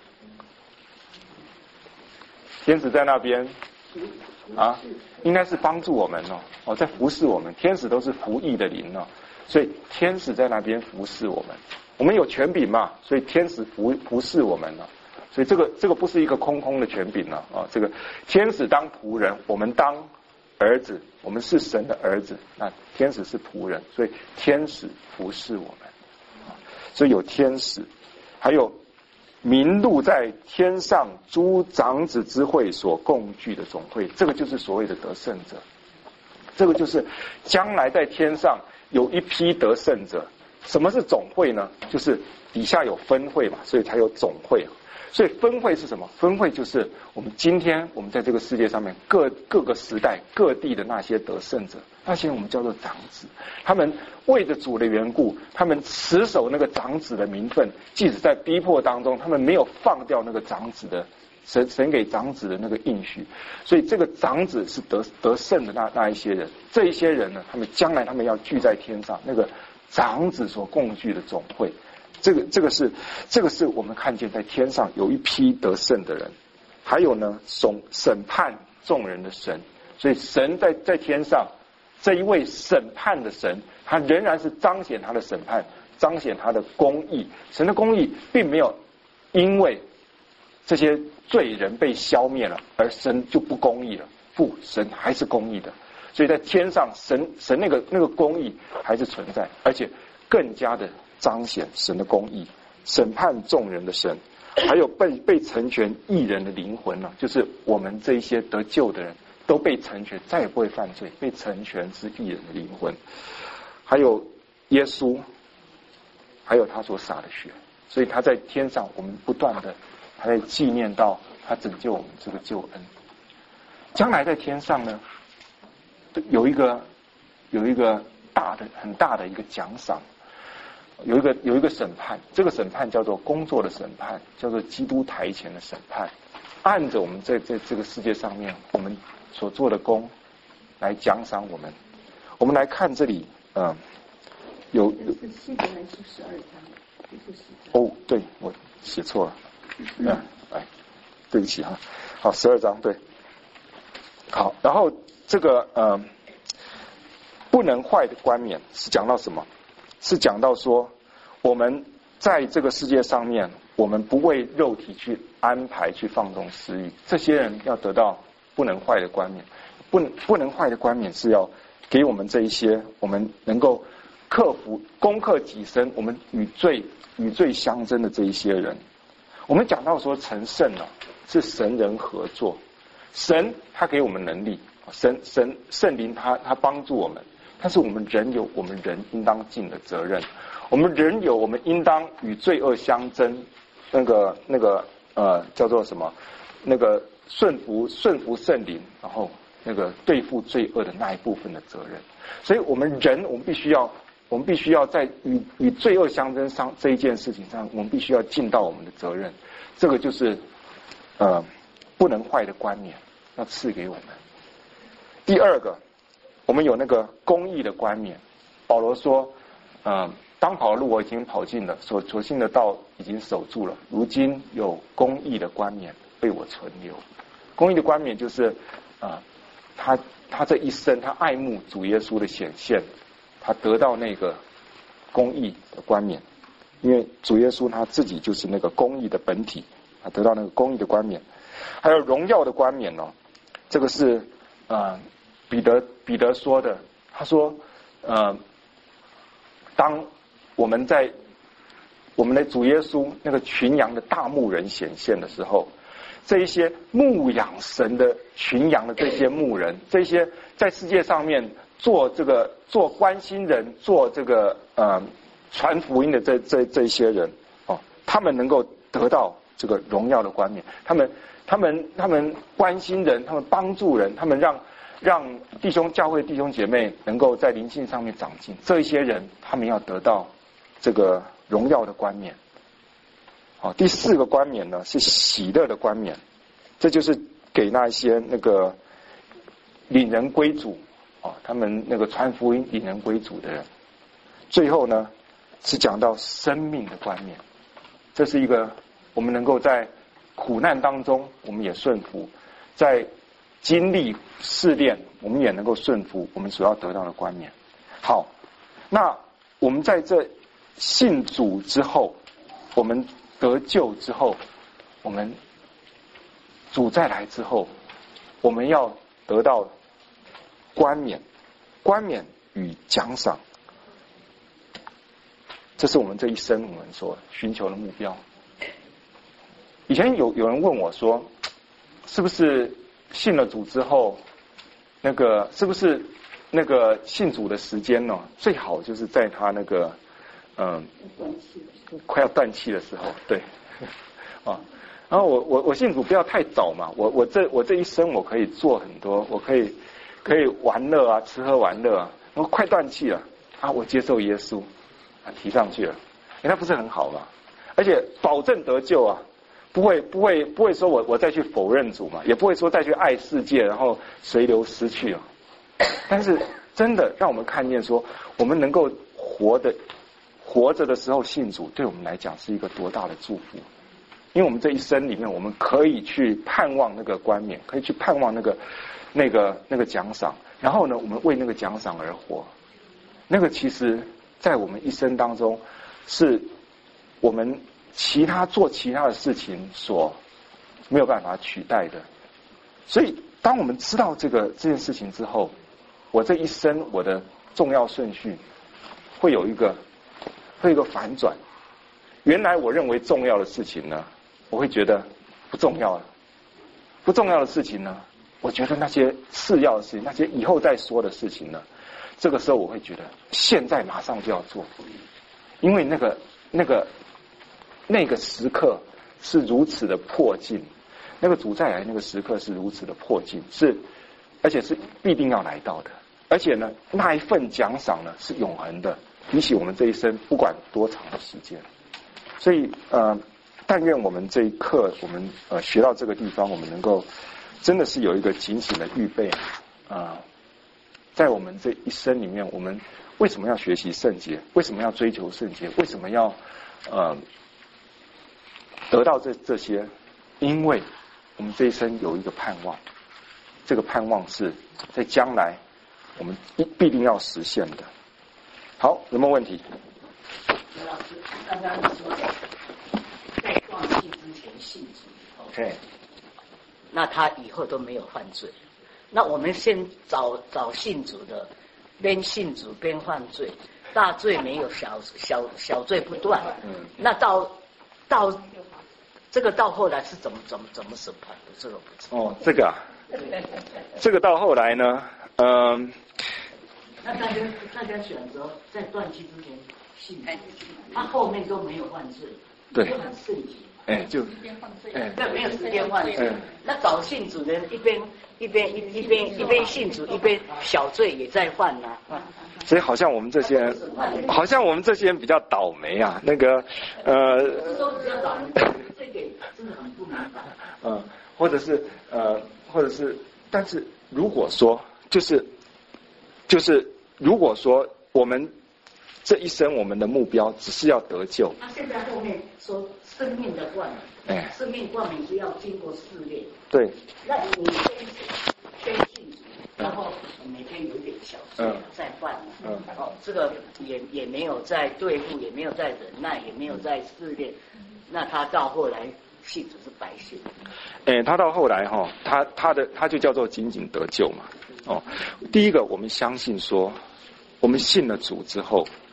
天使在那边啊，应该是帮助我们哦，哦，在服侍我们。天使都是服役的灵哦，所以天使在那边服侍我们。我们有权柄嘛，所以天使服服侍我们了。所以这个这个不是一个空空的权柄了啊！这个天使当仆人，我们当儿子，我们是神的儿子，那天使是仆人，所以天使服侍我们。所以有天使，还有名录在天上诸长子之会所共聚的总会，这个就是所谓的得胜者。这个就是将来在天上有一批得胜者。什么是总会呢？就是底下有分会嘛，所以才有总会。所以分会是什么？分会就是我们今天我们在这个世界上面各各个时代各地的那些得胜者，那些我们叫做长子。他们为着主的缘故，他们持守那个长子的名分，即使在逼迫当中，他们没有放掉那个长子的神神给长子的那个应许。所以这个长子是得得胜的那那一些人，这一些人呢，他们将来他们要聚在天上，那个长子所共聚的总会。这个这个是这个是我们看见在天上有一批得胜的人，还有呢审审判众人的神。所以神在在天上这一位审判的神，他仍然是彰显他的审判，彰显他的公义。神的公义并没有因为这些罪人被消灭了而神就不公义了，不，神还是公义的。所以在天上神神那个那个公义还是存在，而且更加的彰显神的公义，审判众人的神，还有被被成全义人的灵魂呢、啊，就是我们这一些得救的人都被成全，再也不会犯罪，被成全是义人的灵魂。还有耶稣，还有他所洒的血，所以他在天上，我们不断的还在纪念到他拯救我们这个救恩。将来在天上呢，有一个有一个大的很大的一个奖赏。有一个有一个审判，这个审判叫做工作的审判，叫做基督台前的审判，按着我们在在这个世界上面我们所做的功来奖赏我们。我们来看这里，嗯、呃，有有是希伯来书十二章，不是十章。 哦，对，我写错了，嗯，哎，对不起哈，好，十二章对，好，然后这个呃，不能坏的冠冕是讲到什么？是讲到说，我们在这个世界上面，我们不为肉体去安排、去放纵私欲。这些人要得到不能坏的冠冕，不不能坏的冠冕是要给我们这一些，我们能够克服、攻克己身，我们与罪与罪相争的这一些人。我们讲到说成圣了，是神人合作，神他给我们能力，神神圣灵他他帮助我们。但是我们人有我们人应当尽的责任，我们人有我们应当与罪恶相争，那个那个呃叫做什么？那个顺服顺服圣灵，然后那个对付罪恶的那一部分的责任。所以我们人，我们必须要，我们必须要在与与罪恶相争上这一件事情上，我们必须要尽到我们的责任。这个就是呃不能坏的冠冕要赐给我们。第二个。我们有那个公义的冠冕，保罗说，呃，当跑的路我已经跑尽了，所所信的道已经守住了，如今有公义的冠冕为我存留。公义的冠冕就是，啊、呃，他他这一生他爱慕主耶稣的显现，他得到那个公义的冠冕，因为主耶稣他自己就是那个公义的本体，他得到那个公义的冠冕，还有荣耀的冠冕哦，这个是呃。彼得彼得说的，他说，呃，当我们在我们的主耶稣那个群羊的大牧人显现的时候，这一些牧养神的群羊的这些牧人，这些在世界上面做这个做关心人、做这个呃传福音的这这这一些人哦，他们能够得到这个荣耀的冠冕，他们他们他们关心人，他们帮助人，他们让让弟兄教会弟兄姐妹能够在灵性上面长进，这一些人他们要得到这个荣耀的冠冕。好，第四个冠冕呢是喜乐的冠冕，这就是给那一些那个领人归主哦，他们那个传福音领人归主的人。最后呢是讲到生命的冠冕，这是一个我们能够在苦难当中我们也顺服，在经历试炼我们也能够顺服我们所要得到的冠冕。好，那我们在这信主之后，我们得救之后，我们主再来之后，我们要得到冠冕，冠冕与奖赏，这是我们这一生我们所寻求的目标。以前有有人问我说，是不是信了主之后，那个是不是那个信主的时间呢？最好就是在他那个嗯快要断气的时候，对啊。然后我我我信主不要太早嘛，我我这我这一生我可以做很多，我可以可以玩乐啊，吃喝玩乐啊。然后快断气了啊，我接受耶稣啊，提上去了，哎，那不是很好吗？而且保证得救啊。不会不会不会说我我再去否认主嘛，也不会说再去爱世界，然后随流失去啊。但是真的让我们看见说，我们能够活的活着的时候信主，对我们来讲是一个多大的祝福。因为我们这一生里面，我们可以去盼望那个冠冕，可以去盼望那个那个那个奖赏，然后呢，我们为那个奖赏而活。那个其实在我们一生当中，是我们其他做其他的事情所没有办法取代的。所以当我们知道这个这件事情之后，我这一生我的重要顺序会有一个会有一个反转。原来我认为重要的事情呢，我会觉得不重要了。不重要的事情呢，我觉得那些次要的事情，那些以后再说的事情呢，这个时候我会觉得现在马上就要做。因为那个那个那个时刻是如此的迫近，那个主再来那个时刻是如此的迫近，是而且是必定要来到的。而且呢，那一份奖赏呢是永恒的，比起我们这一生不管多长的时间。所以呃，但愿我们这一刻我们呃学到这个地方，我们能够真的是有一个警醒的预备啊、呃，在我们这一生里面，我们为什么要学习圣洁？为什么要追求圣洁？为什么要呃得到这这些？因为我们这一生有一个盼望，这个盼望是在将来我们必必定要实现的。好，有没有问题？ 老师，刚刚你说在断气之前信主 ，OK， 那他以后都没有犯罪。那我们先找找信主的，边信主边犯罪，大罪没有，小小小罪不断。嗯，那到到这个到后来是怎么怎么怎么审判的？这个不知道。 哦，这个啊，这个到后来呢，嗯、呃， 那大家大家选择在断气之前信主，他后面都没有犯罪， 对， 就很圣洁。 哎，就哎，那没有时间犯罪。那找信主的人一边一边一一边一边信主，一边小罪也在犯呐、啊。 所以好像我们这些人，好像我们这些人比较倒霉啊。那个呃， 都比较倒霉，这个真的很不明白。 嗯，或者是呃，或者是，但是如果说就是就是如果说我们这一生我们的目标只是要得救， 他现在后面说生命的冠冕，哎，生命冠冕是要经过试炼。 对。 那你先先信主，然后每天有点小罪再犯，嗯，哦，这个也也没有在对付，也没有在忍耐，也没有在试炼，那他到后来信主是白信。 哎，他到后来哈、哦，他他的他就叫做仅仅得救嘛。哦，第一个我们相信说，我们信了主之后。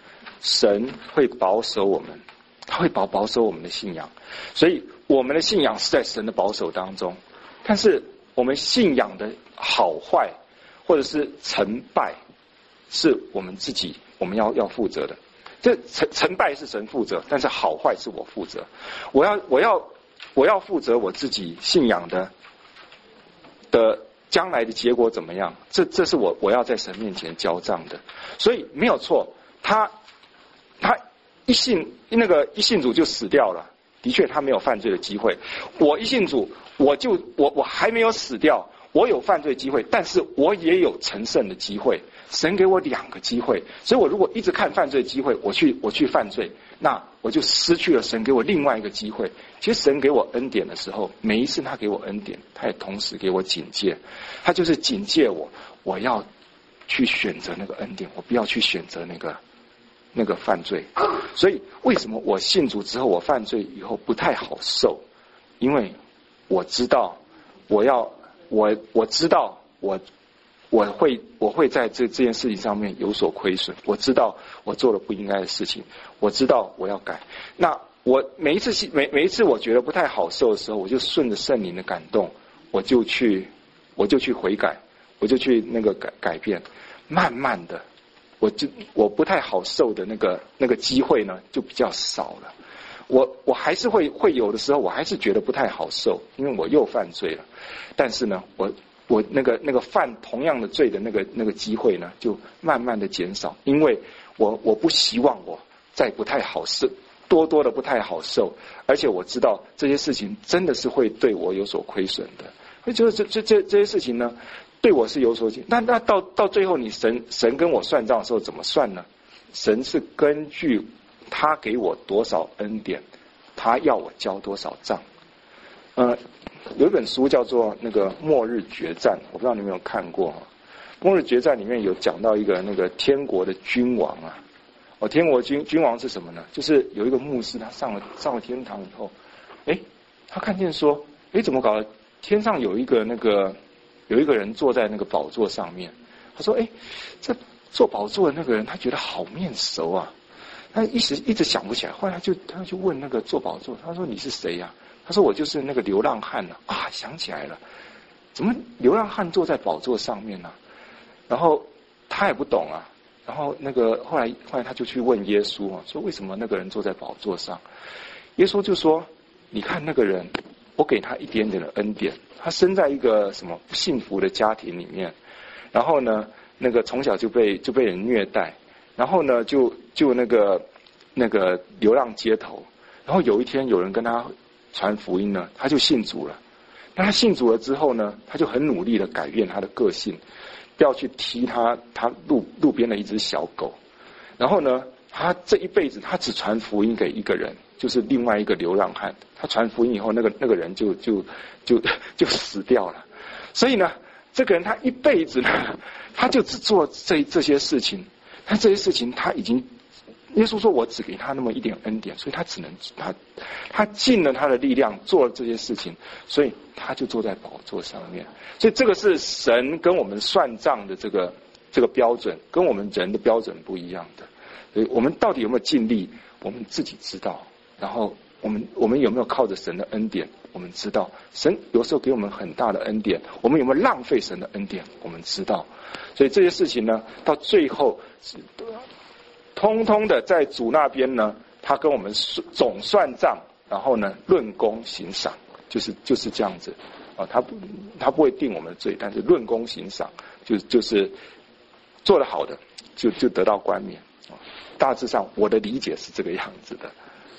神会保守我们，他会保保守我们的信仰，所以我们的信仰是在神的保守当中。但是我们信仰的好坏或者是成败，是我们自己我们要要负责的。这成成败是神负责，但是好坏是我负责。我要我要我要负责我自己信仰的的将来的结果怎么样？这这是我我要在神面前交账的。所以没有错，他他一信那个一信主就死掉了，的确他没有犯罪的机会。我一信主，我就我我还没有死掉，我有犯罪机会，但是我也有成圣的机会。神给我两个机会，所以我如果一直看犯罪机会，我去我去犯罪，那我就失去了神给我另外一个机会。其实神给我恩典的时候，每一次他给我恩典，他也同时给我警戒，他就是警戒我，我要去选择那个恩典，我不要去选择那个那个犯罪。所以为什么我信主之后，我犯罪以后不太好受？因为我知道我要我我知道我。我会我会在这这件事情上面有所亏损，我知道我做了不应该的事情，我知道我要改。那我每一次每每一次我觉得不太好受的时候，我就顺着圣灵的感动，我就去我就去悔改，我就去那个改改变。慢慢的，我就我不太好受的那个那个机会呢就比较少了。我我还是会会有的时候，我还是觉得不太好受，因为我又犯罪了。但是呢，我。我那个那个犯同样的罪的那个那个机会呢，就慢慢的减少，因为我我不希望我再不太好受，多多的不太好受，而且我知道这些事情真的是会对我有所亏损的，所以就是这这这这些事情呢，对我是有所减。那那到到最后，你神神跟我算账的时候怎么算呢？神是根据他给我多少恩典，他要我交多少账。呃，有一本书叫做那个《末日决战》，我不知道你有没有看过。《末日决战》里面有讲到一个那个天国的君王啊，哦，天国君君王是什么呢？就是有一个牧师，他上了上了天堂以后，哎，他看见说，哎，怎么搞的？天上有一个那个有一个人坐在那个宝座上面，他说，哎，这坐宝座的那个人，他觉得好面熟啊，他一时一直想不起来，后来他就他就问那个坐宝座，他说你是谁呀、啊？他说我就是那个流浪汉了啊，想起来了，怎么流浪汉坐在宝座上面呢、啊？然后他也不懂啊，然后那个后来后来他就去问耶稣啊，说为什么那个人坐在宝座上？耶稣就说，你看那个人，我给他一点点的恩典，他生在一个什么不幸福的家庭里面，然后呢，那个从小就被就被人虐待，然后呢就就那个那个流浪街头，然后有一天有人跟他传福音呢，他就信主了。那他信主了之后呢，他就很努力的改变他的个性，不要去踢他他路路边的一只小狗。然后呢，他这一辈子他只传福音给一个人，就是另外一个流浪汉。他传福音以后，那个那个人就就就就死掉了。所以呢，这个人他一辈子呢，他就只做这这些事情。但这些事情他已经。耶稣说我只给他那么一点恩典，所以他只能他他尽了他的力量做了这些事情，所以他就坐在宝座上面。所以这个是神跟我们算账的这个这个标准，跟我们人的标准不一样的。所以我们到底有没有尽力，我们自己知道。然后我们我们有没有靠着神的恩典，我们知道。神有时候给我们很大的恩典，我们有没有浪费神的恩典，我们知道。所以这些事情呢，到最后是通通的在主那边呢，他跟我们总算账，然后呢论功行赏，就是就是这样子啊。他不他不会定我们的罪，但是论功行赏，就就是做得好的就就得到冠冕啊。大致上我的理解是这个样子的。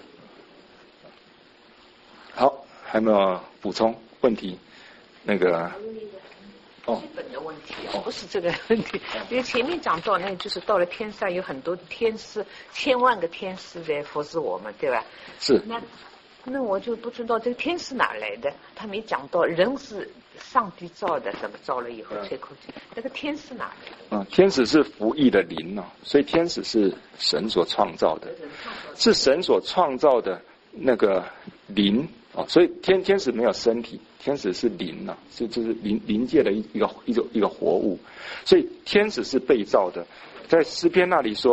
好，还有没有补充问题？那个。 基本的问题啊，不是这个问题。因为前面讲到，那就是到了天上有很多天使，千万个天使在服侍我们，对吧？ 是。 那那我就不知道这个天使哪来的，他没讲到人是上帝造的，怎么造了以后吹口气，那个天使哪来的？ 嗯，天使是服役的灵哦，所以天使是神所创造的，是神所创造的那个灵。哦，所以天天使没有身体，天使是灵啊，是就是灵灵界的一一个一种一个活物，所以天使是被造的。在诗篇那里说，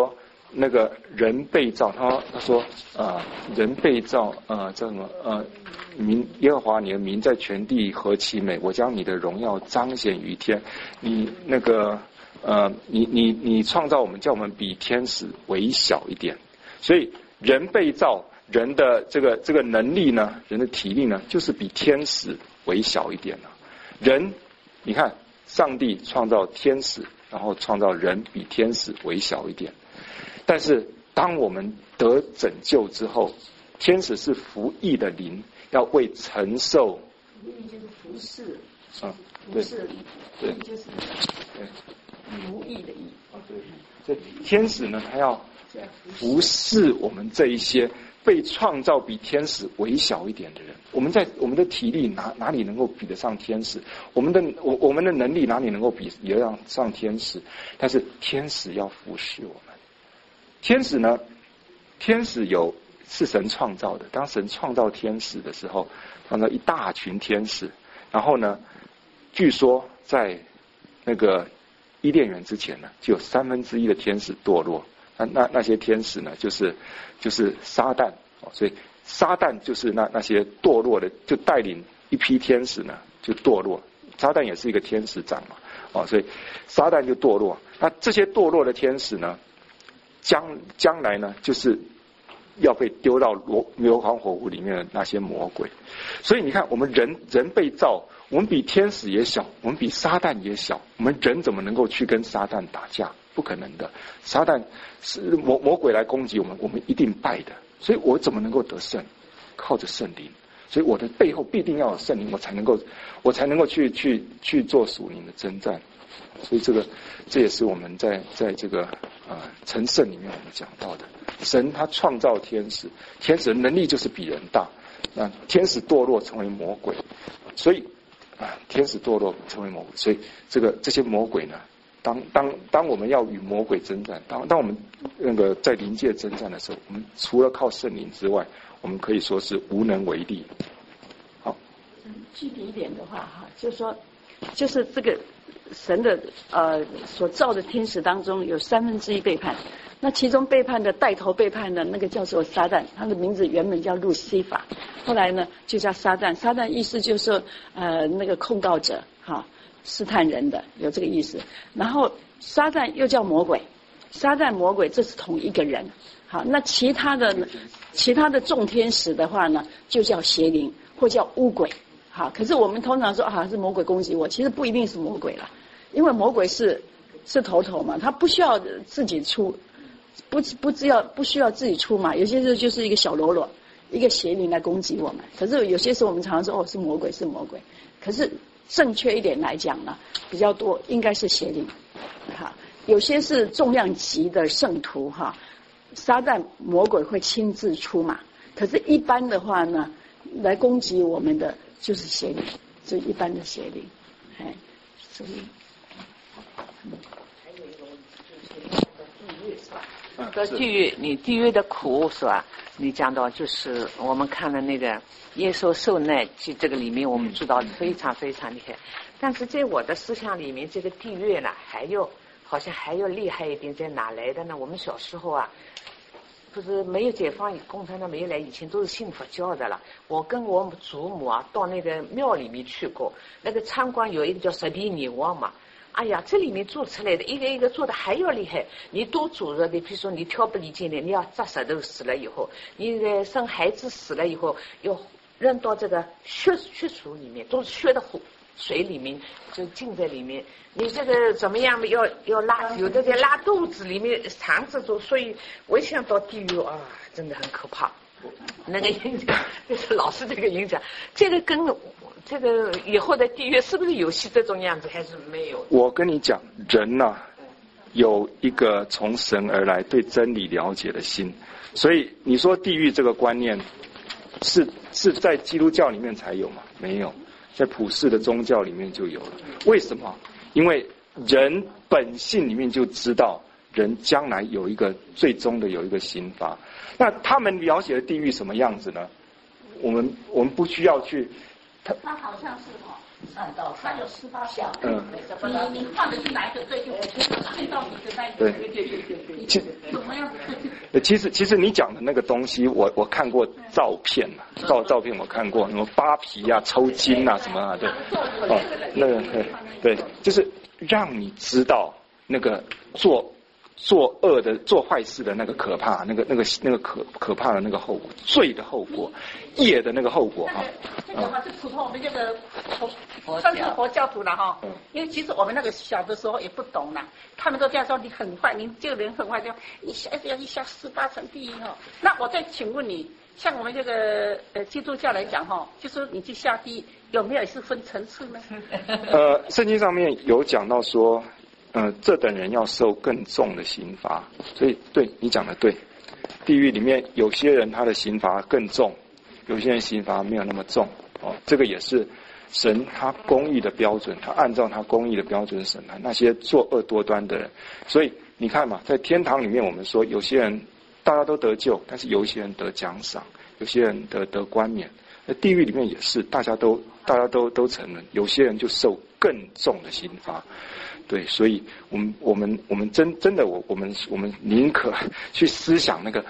那个人被造，他他说呃人被造呃叫什么呃名耶和华你的名在全地何其美，我将你的荣耀彰显于天。你那个呃你你你创造我们，叫我们比天使微小一点。所以人被造，人的这个这个能力呢，人的体力呢，就是比天使微小一点了。人，你看上帝创造天使，然后创造人比天使微小一点。但是当我们得拯救之后，天使是服役的灵，要为承受。 服役就是服侍， 嗯， 服侍， 对， 就是对奴役的役。 哦，对，这天使呢，他要服侍我们这一些被创造比天使微小一点的人。我们在我们的体力哪哪里能够比得上天使？我们的我我们的能力哪里能够比也让上天使？但是天使要服侍我们。天使呢？天使有是神创造的。当神创造天使的时候，创造一大群天使。然后呢，据说在那个伊甸园之前呢，就有三分之一的天使堕落。那那那些天使呢，就是就是撒旦。所以撒旦就是那那些堕落的，就带领一批天使呢就堕落。撒旦也是一个天使长嘛，哦，所以撒旦就堕落。那这些堕落的天使呢？将将来呢，就是要被丢到罗硫磺火湖里面的那些魔鬼。所以你看，我们人人被造，我们比天使也小，我们比撒旦也小。我们人怎么能够去跟撒旦打架？不可能的。撒旦是魔魔鬼来攻击我们，我们一定败的。所以我怎么能够得胜？靠着圣灵。所以我的背后必定要有圣灵，我才能够，我才能够去去去做属灵的征战。所以这个，这也是我们在在这个呃成圣里面我们讲到的。神他创造天使，天使的能力就是比人大。那天使堕落成为魔鬼，所以啊，天使堕落成为魔鬼，所以这个这些魔鬼呢，当当当我们要与魔鬼征战，当当我们那个在灵界征战的时候，我们除了靠圣灵之外，我们可以说是无能为力。好， 具体一点的话哈，就是说，就是这个神的呃所造的天使当中有三分之一背叛，那其中背叛的带头背叛的那个叫做撒旦，他的名字原本叫路西法，后来呢就叫撒旦。撒旦意思就是说呃那个控告者哈，试探人的，有这个意思。然后撒旦又叫魔鬼，撒旦魔鬼这是同一个人。好，那其他的呢，其他的众天使的话呢，就叫邪灵或叫污鬼。好，可是我们通常说啊是魔鬼攻击我，其实不一定是魔鬼啦，因为魔鬼是是头头嘛，他不需要自己出，不不只要不需要自己出嘛，有些时候就是一个小喽啰，一个邪灵来攻击我们。可是有些时候我们常常说哦是魔鬼是魔鬼，可是正确一点来讲呢，比较多应该是邪灵。哈，有些是重量级的圣徒哈，撒旦魔鬼会亲自出马，可是一般的话呢，来攻击我们的就是邪灵，就一般的邪灵。哎，所以。 嗯，还有一个问题就是地狱是吧？说地狱，你地狱的苦是吧？你讲到就是我们看了那个耶稣受难记，这个里面我们知道非常非常厉害。但是在我的思想里面，这个地狱呢，还有好像还要厉害一点，在哪来的呢？我们小时候啊，不是没有解放共产党没有来以前都是信佛教的了。我跟我祖母啊到那个庙里面去过，那个参观有一个叫十地女王嘛。哎呀，这里面做出来的一个一个做的还要厉害。你多煮热的，比如说你挑不离间的，你要扎舌头死了以后，你的生孩子死了以后，要扔到这个血血水里面，都是血的水里面就浸在里面。你这个怎么样？要要拉，有的在拉肚子里面肠子都，所以我一想到地狱啊，真的很可怕。那个影响就是老是这个影响，这个跟这个以后的地狱是不是有些这种样子，还是没有？ 我跟你讲，人呐、啊，有一个从神而来对真理了解的心，所以你说地狱这个观念是是在基督教里面才有吗？没有，在普世的宗教里面就有了。为什么？因为人本性里面就知道，人将来有一个最终的有一个刑罚。那他们了解的地狱什么样子呢？我们我们不需要去。 他他好像是哦， 按到它有十八项。 嗯， 你你放的是哪一个罪就对到你的那一个。对对对对对。 其怎么样？ 其实其实你讲的那个东西，我我看过照片啊，照照片我看过，什么扒皮啊、抽筋啊什么啊，对，哦，那个对对，就是让你知道那个做。作恶的、做坏事的那个可怕，那个、那个、那个可可怕的那个后果，罪的后果，业的那个后果哈。 这个话是普通我们这个佛，算是佛教徒了哈。因为其实我们那个小的时候也不懂啦，他们都这样说，你很坏，你这个人很坏，就一下要一下十八层地狱哈。那我再请问你，像我们这个呃基督教来讲哈，就说你去下地狱有没有也是分层次呢？ 呃，圣经上面有讲到说。呃，这等人要受更重的刑罚，所以对你讲的对，地狱里面有些人他的刑罚更重，有些人刑罚没有那么重哦，这个也是神他公义的标准，他按照他公义的标准审判那些作恶多端的人。所以你看嘛，在天堂里面我们说有些人大家都得救，但是有一些人得奖赏，有些人得得冠冕。在地狱里面也是，大家都大家都都承认，有些人就受更重的刑罚。对，所以我们我们我们真真的我我们我们宁可去思想那个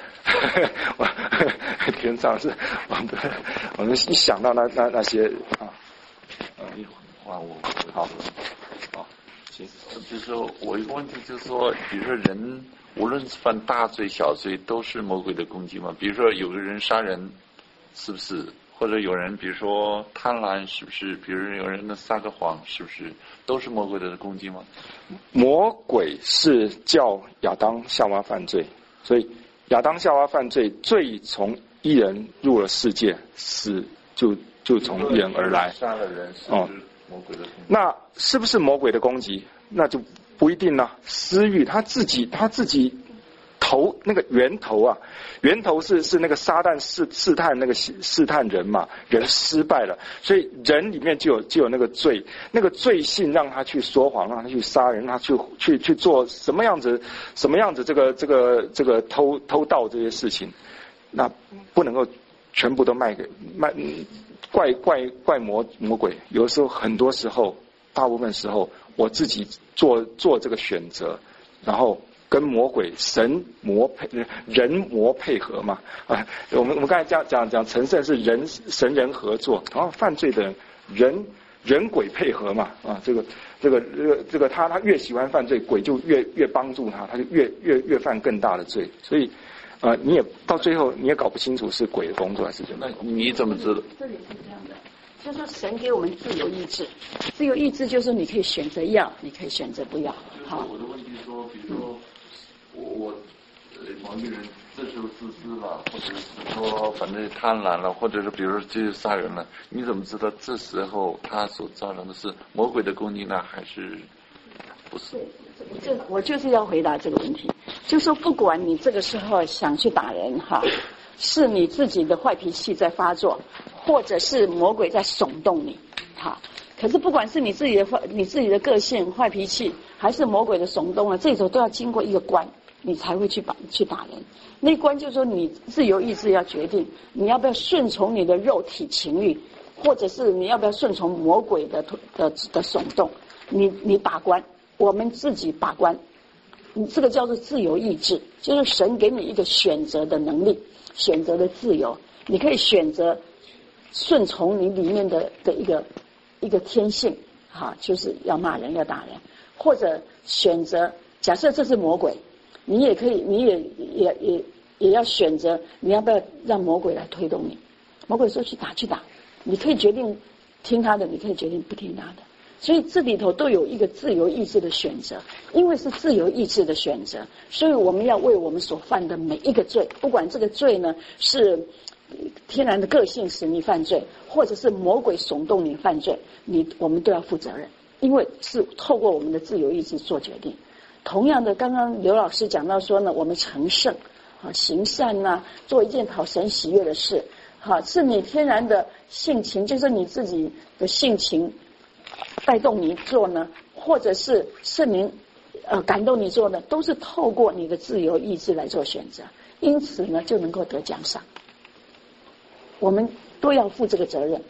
天上是我们我们一想到那那那些啊呃一哇我好好行， 就是说我一个问题就是说，比如说人无论是犯大罪小罪都是魔鬼的攻击嘛？比如说有个人杀人，是不是？或者有人比如说贪婪，是不是？比如有人撒个谎，是不是？都是魔鬼的攻击吗？ 魔鬼是叫亚当夏娃犯罪，所以亚当夏娃犯罪，罪从一人入了世界，死就就从一人而来。 杀了人是不是魔鬼的攻击？ 那是不是魔鬼的攻击？那就不一定了。私欲他自己他自己头那个源头啊，源头是是那个撒旦试试探那个试探人嘛，人失败了，所以人里面就有就有那个罪，那个罪性让他去说谎，让他去杀人，让他去去去做什么样子什么样子这个这个这个偷偷盗这些事情，那不能够全部都卖给卖怪怪怪魔魔鬼。有的时候很多时候大部分时候我自己做做这个选择，然后跟魔鬼神魔配人魔配合嘛啊，我们我们刚才讲讲讲成圣是人神人合作，然后犯罪的人人人鬼配合嘛啊，这个这个这个这个他他越喜欢犯罪，鬼就越越帮助他，他就越越越犯更大的罪，所以啊、呃、你也到最后你也搞不清楚是鬼的工作还是人的。 那你怎么知道？ 这里是这样的，就是说神给我们自由意志，自由意志就是说你可以选择要，你可以选择不要。好， 我的问题是说，比如说。我我呃某一个人这时候自私了，或者是说反正贪婪了，或者是比如说就是杀人了，你怎么知道这时候他所造成的是魔鬼的攻击呢，还是不是？ 这我就是要回答这个问题，就说不管你这个时候想去打人哈，是你自己的坏脾气在发作，或者是魔鬼在耸动你，哈。可是不管是你自己的坏、你自己的个性、坏脾气，还是魔鬼的耸动啊，这种都要经过一个关，你才会去把去打人。那一关就是说，你自由意志要决定，你要不要顺从你的肉体情欲，或者是你要不要顺从魔鬼的的的耸动。你你把关，我们自己把关，你这个叫做自由意志，就是神给你一个选择的能力，选择的自由，你可以选择顺从你里面的的一个。一个天性，哈，就是要骂人要打人，或者选择，假设这是魔鬼，你也可以，你也也也也要选择，你要不要让魔鬼来推动你？魔鬼说去打去打，你可以决定听他的，你可以决定不听他的。所以这里头都有一个自由意志的选择，因为是自由意志的选择，所以我们要为我们所犯的每一个罪，不管这个罪呢是天然的个性使你犯罪，或者是魔鬼耸动你犯罪，你我们都要负责任，因为是透过我们的自由意志做决定。同样的，刚刚刘老师讲到说呢，我们成圣啊，行善呐、啊，做一件讨神喜悦的事，好，是你天然的性情，就是你自己的性情带动你做呢，或者是圣灵呃感动你做呢，都是透过你的自由意志来做选择，因此呢就能够得奖赏。我们都要负这个责任，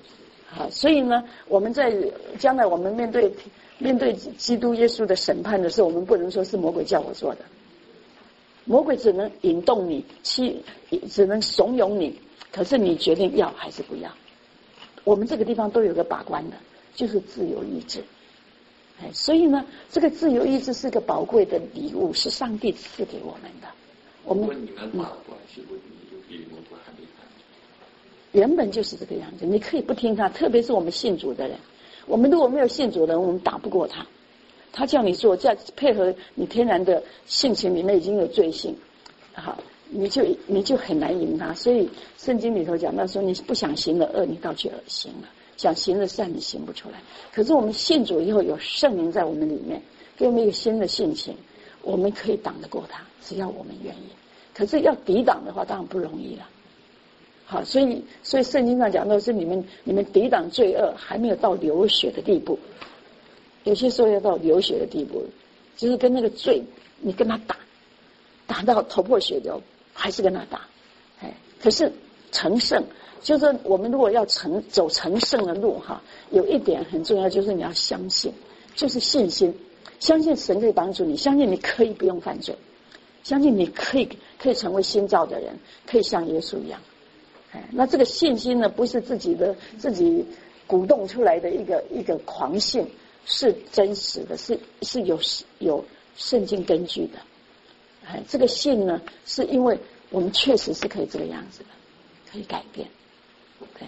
好，所以呢，我们在将来我们面对面对基督耶稣的审判的时候，我们不能说是魔鬼叫我做的，魔鬼只能引动你，欺只能怂恿你，可是你决定要还是不要。我们这个地方都有个把关的，就是自由意志。哎，所以呢，这个自由意志是个宝贵的礼物，是上帝赐给我们的。我们你们把关系问题就比魔鬼还厉害。 原本就是这个样子，你可以不听他，特别是我们信主的人。我们如果没有信主的人，我们打不过他。他叫你做，再配合你天然的性情里面已经有罪性，好，你就你就很难赢他。所以圣经里头讲到说，你不想行的恶，你倒去行了；想行的善，你行不出来。可是我们信主以后，有圣灵在我们里面，给我们一个新的性情，我们可以挡得过他，只要我们愿意。可是要抵挡的话，当然不容易了。好，所以所以圣经上讲到是你们你们抵挡罪恶还没有到流血的地步，有些时候要到流血的地步，就是跟那个罪你跟他打，打到头破血流，还是跟他打。哎，可是成圣，就是我们如果要成走成圣的路哈，有一点很重要，就是你要相信，就是信心，相信神可以帮助你，相信你可以不用犯罪，相信你可以可以成为新造的人，可以像耶稣一样。哎，那这个信心呢，不是自己的自己鼓动出来的一个一个狂信，是真实的，是是有有圣经根据的。哎，这个信呢，是因为我们确实是可以这个样子的，可以改变。对，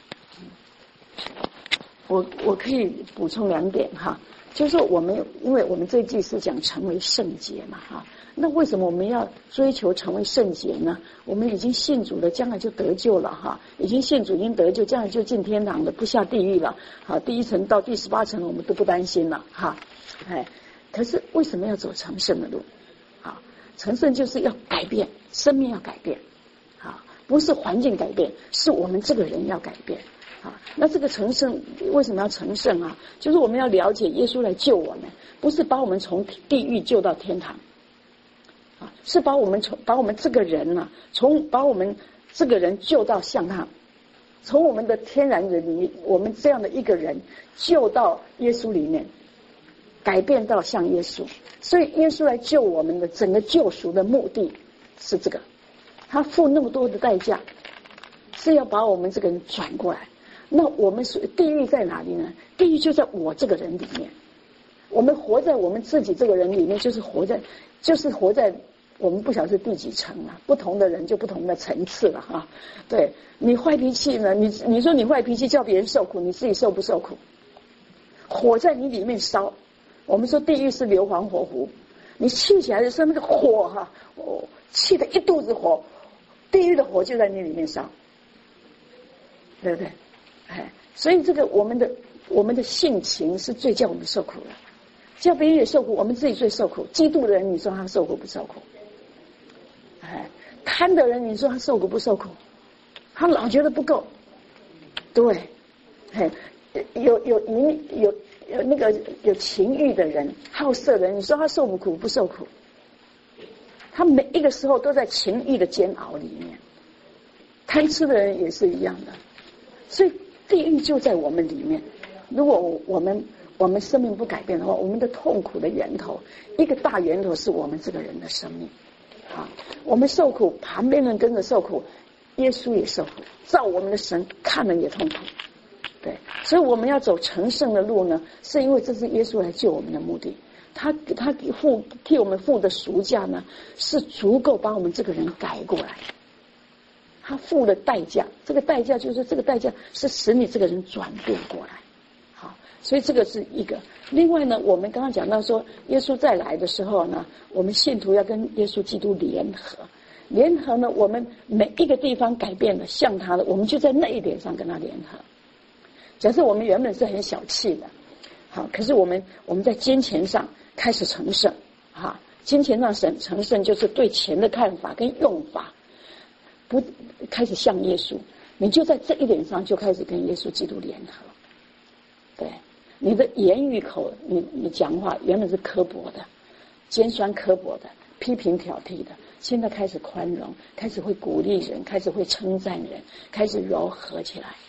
我我可以补充两点哈，就是说我们因为我们这一季是讲成为圣洁嘛哈。那为什么我们要追求成为圣洁呢？我们已经信主了，将来就得救了哈！已经信主，已经得救，将来就进天堂了，不下地狱了。好，第一层到第十八层，我们都不担心了哈。哎，可是为什么要走成圣的路？啊，成圣就是要改变，生命要改变。啊，不是环境改变，是我们这个人要改变。啊，那这个成圣为什么要成圣啊？就是我们要了解耶稣来救我们，不是把我们从地狱救到天堂。啊，是把我们从把我们这个人呢、啊，从把我们这个人救到像他，从我们的天然人里，我们这样的一个人救到耶稣里面，改变到像耶稣。所以耶稣来救我们的整个救赎的目的是这个，他付那么多的代价，是要把我们这个人转过来。那我们属地狱在哪里呢？地狱就在我这个人里面。我们活在我们自己这个人里面，就是活在，就是活在我们不晓得是第几层啊，不同的人就不同的层次了哈。对，你坏脾气呢，你你说你坏脾气叫别人受苦，你自己受不受苦？火在你里面烧，我们说地狱是硫磺火湖，你气起来的时候那个火哈，哦，气得一肚子火，地狱的火就在你里面烧，对不对？哎，所以这个我们的我们的性情是最叫我们受苦的。叫别人也受苦，我们自己最受苦。嫉妒的人，你说他受苦不受苦？哎，贪的人，你说他受苦不受苦？他老觉得不够。对，哎，有有淫有有那个有情欲的人，好色的人，你说他受苦不受苦？他每一个时候都在情欲的煎熬里面。贪吃的人也是一样的，所以地狱就在我们里面。如果我们我们生命不改变的话，我们的痛苦的源头，一个大源头是我们这个人的生命。啊，我们受苦，旁边人跟着受苦，耶稣也受苦，照我们的神看了也痛苦。对，所以我们要走成圣的路呢，是因为这是耶稣来救我们的目的。他他付替我们付的赎价呢，是足够把我们这个人改过来。他付了代价，这个代价就是这个代价是使你这个人转变过来。所以这个是一个。另外呢，我们刚刚讲到说，耶稣再来的时候呢，我们信徒要跟耶稣基督联合。联合呢，我们每一个地方改变了，像他的，我们就在那一点上跟他联合。假设我们原本是很小气的，好，可是我们我们在金钱上开始成圣，哈，金钱上成成圣就是对钱的看法跟用法，不开始像耶稣，你就在这一点上就开始跟耶稣基督联合。对。你的言语口，你你讲话原本是刻薄的、尖酸刻薄的、批评挑剔的，现在开始宽容，开始会鼓励人，开始会称赞人，开始柔和起来。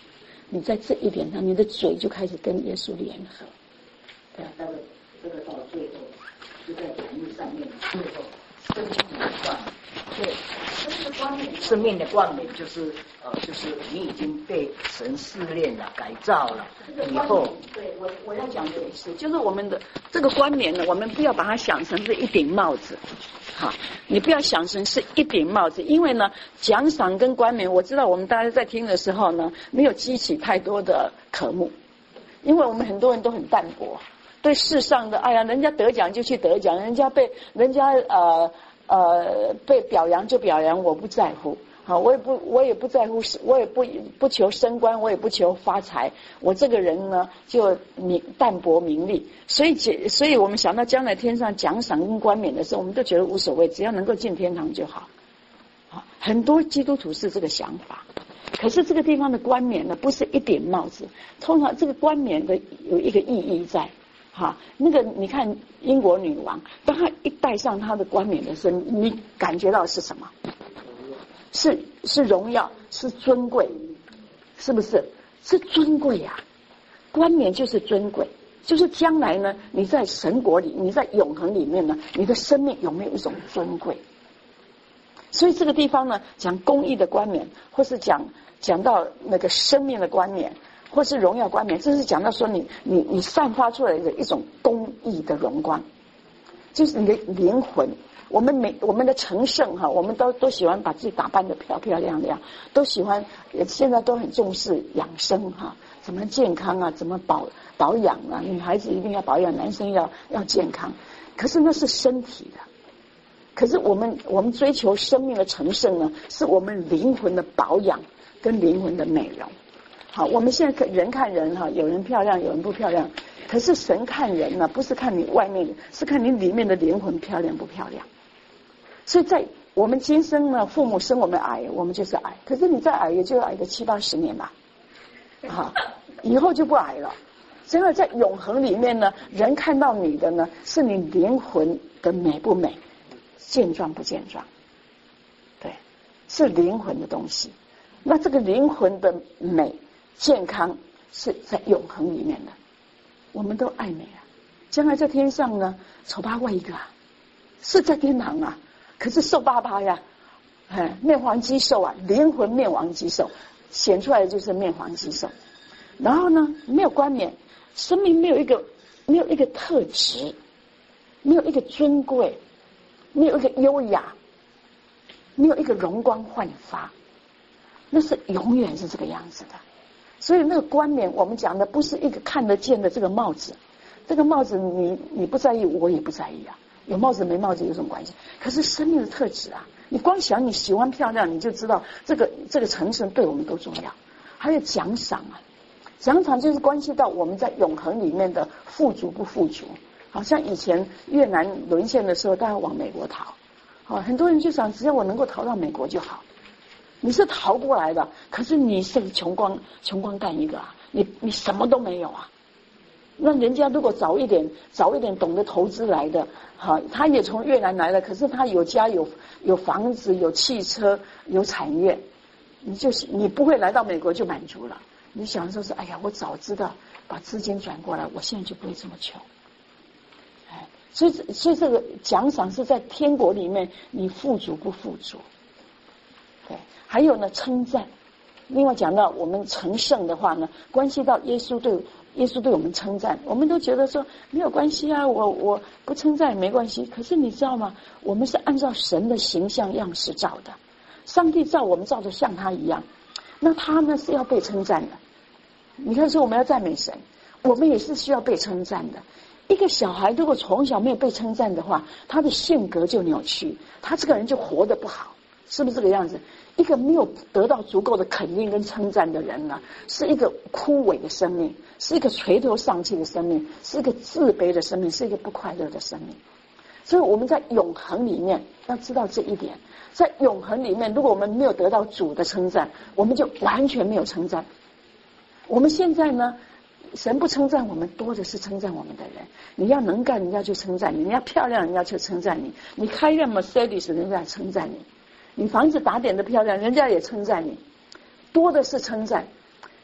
你在这一点上，你的嘴就开始跟耶稣联合。 对，这个这个到最后就在讲义上面，最后生命的冠冕，对，生命的冠冕，生命的冠冕就是呃，就是你已经被神试炼了、改造了以后。 对，我我要讲的也是，就是我们的这个冠冕呢，我们不要把它想成是一顶帽子。好，你不要想成是一顶帽子，因为呢，奖赏跟冠冕，我知道我们大家在听的时候呢，没有激起太多的渴慕，因为我们很多人都很淡薄，对世上的，哎呀，人家得奖就去得奖，人家被人家呃呃被表扬就表扬，我不在乎。好，我也不，我也不在乎，我也不不求升官，我也不求发财。我这个人呢，就名淡泊名利，所以，所以我们想到将来天上奖赏跟冠冕的时候，我们都觉得无所谓，只要能够进天堂就好。好，很多基督徒是这个想法。可是这个地方的冠冕呢，不是一顶帽子，通常这个冠冕的有一个意义在。哈，那个你看英国女王，当她一戴上她的冠冕的时候，你感觉到是什么？是是荣耀，是尊贵，是不是？是尊贵呀、啊！冠冕就是尊贵，就是将来呢，你在神国里，你在永恒里面呢，你的生命有没有一种尊贵？所以这个地方呢，讲公义的冠冕，或是讲讲到那个生命的冠冕，或是荣耀冠冕，这是讲到说你你你散发出来的一种公义的荣光，就是你的灵魂。我们每我们的成圣哈，我们都都喜欢把自己打扮得漂漂亮亮，都喜欢，现在都很重视养生哈，怎么健康啊，怎么保保养啊，女孩子一定要保养，男生要要健康，可是那是身体的，可是我们我们追求生命的成圣呢，是我们灵魂的保养跟灵魂的美容。好，我们现在人看人哈，有人漂亮，有人不漂亮，可是神看人呢，不是看你外面，是看你里面的灵魂漂亮不漂亮。所以在我们今生呢，父母生我们矮，我们就是矮。可是你再矮，也就矮个七八十年吧，啊，以后就不矮了。然后在永恒里面呢，人看到你的呢，是你灵魂的美不美，健壮不健壮，对，是灵魂的东西。那这个灵魂的美、健康是在永恒里面的。我们都爱美啊，将来在天上呢，丑八怪一个啊，是在天堂啊。可是瘦巴巴呀，哎，面黄肌瘦啊，灵魂面黄肌瘦，显出来的就是面黄肌瘦。然后呢，没有冠冕，生命没有一个没有一个特质，没有一个尊贵，没有一个优雅，没有一个容光焕发，那是永远是这个样子的。所以那个冠冕，我们讲的不是一个看得见的这个帽子，这个帽子你你不在意，我也不在意啊。有帽子没帽子有什么关系？可是生命的特质啊，你光想你喜欢漂亮，你就知道这个这个成圣对我们都重要。还有奖赏啊，奖赏就是关系到我们在永恒里面的富足不富足。好像以前越南沦陷的时候，大家往美国逃，好，很多人就想只要我能够逃到美国就好。你是逃过来的，可是你是穷光穷光蛋一个啊，你你什么都没有啊。那人家如果早一点早一点懂得投资来的，哈，他也从越南来的，可是他有家有有房子有汽车有产业，你就是你不会来到美国就满足了。你想说是哎呀，我早知道把资金转过来，我现在就不会这么穷。哎，所以所以这个奖赏是在天国里面，你富足不富足？对，还有呢称赞。另外讲到我们成圣的话呢，关系到耶稣对。耶稣对我们称赞，我们都觉得说没有关系啊，我我不称赞也没关系。可是你知道吗？我们是按照神的形象样式造的，上帝造我们造的像他一样，那他呢是要被称赞的。你看说我们要赞美神，我们也是需要被称赞的。一个小孩如果从小没有被称赞的话，他的性格就扭曲，他这个人就活得不好，是不是这个样子？一个没有得到足够的肯定跟称赞的人呢，是一个枯萎的生命，是一个垂头丧气的生命，是一个自卑的生命，是一个不快乐的生命。所以我们在永恒里面要知道这一点，在永恒里面，如果我们没有得到主的称赞，我们就完全没有称赞。我们现在呢，神不称赞我们，多的是称赞我们的人。你要能干，人家就称赞你；你要漂亮，人家就称赞你；你开辆 Mercedes， 人家称赞你。你房子打点的漂亮，人家也称赞你，多的是称赞。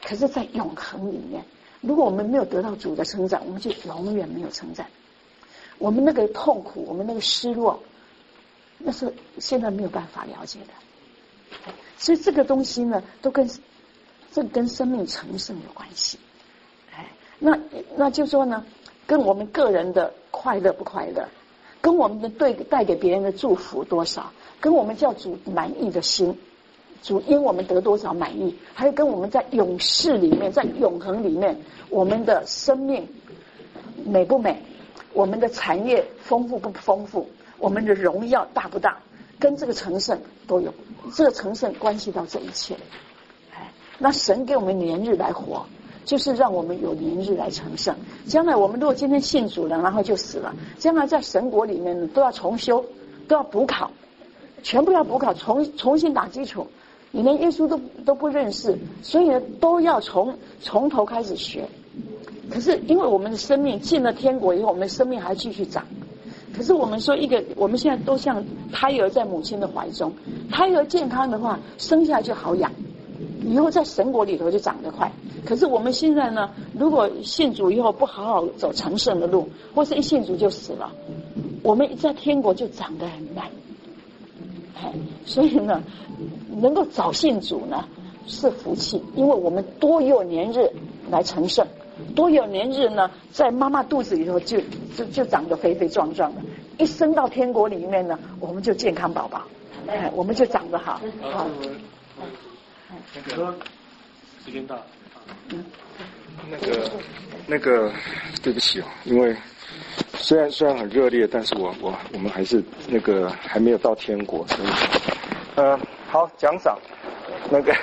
可是在永恒里面，如果我们没有得到主的成长，我们就永远没有成长。我们那个痛苦，我们那个失落，那是现在没有办法了解的。所以这个东西呢，都跟这跟生命成圣有关系。哎，那那就说呢，跟我们个人的快乐不快乐，跟我们的对带给别人的祝福多少，跟我们叫主满意的心，主因我们得多少满意，还有跟我们在永世里面，在永恒里面，我们的生命美不美，我们的产业丰富不丰富，我们的荣耀大不大，跟这个成圣都有，这个成圣关系到这一切。哎，那神给我们年日来活，就是让我们有年日来成圣。将来我们如果今天信主了，然后就死了，将来在神国里面都要重修，都要补考，全部要补考，重重新打基础。你连耶稣都都不认识，所以呢，都要从从头开始学。可是因为我们的生命进了天国以后，我们的生命还继续长。可是我们说一个，我们现在都像胎儿在母亲的怀中，胎儿健康的话，生下来就好养，以后在神国里头就长得快。可是我们现在呢，如果信主以后不好好走成圣的路，或是一信主就死了，我们在天国就长得很慢。哎，所以呢，能够早信主呢是福气，因为我们多有年日来成圣。多有年日呢，在妈妈肚子里头就就就长得肥肥壮壮的，一生到天国里面呢，我们就健康宝宝，哎，我们就长得好。好， 那个时间到，嗯，那个那个，对不起哦，因为虽然虽然很热烈，但是我我我们还是那个还没有到天国，所以呃，好奖赏，那个。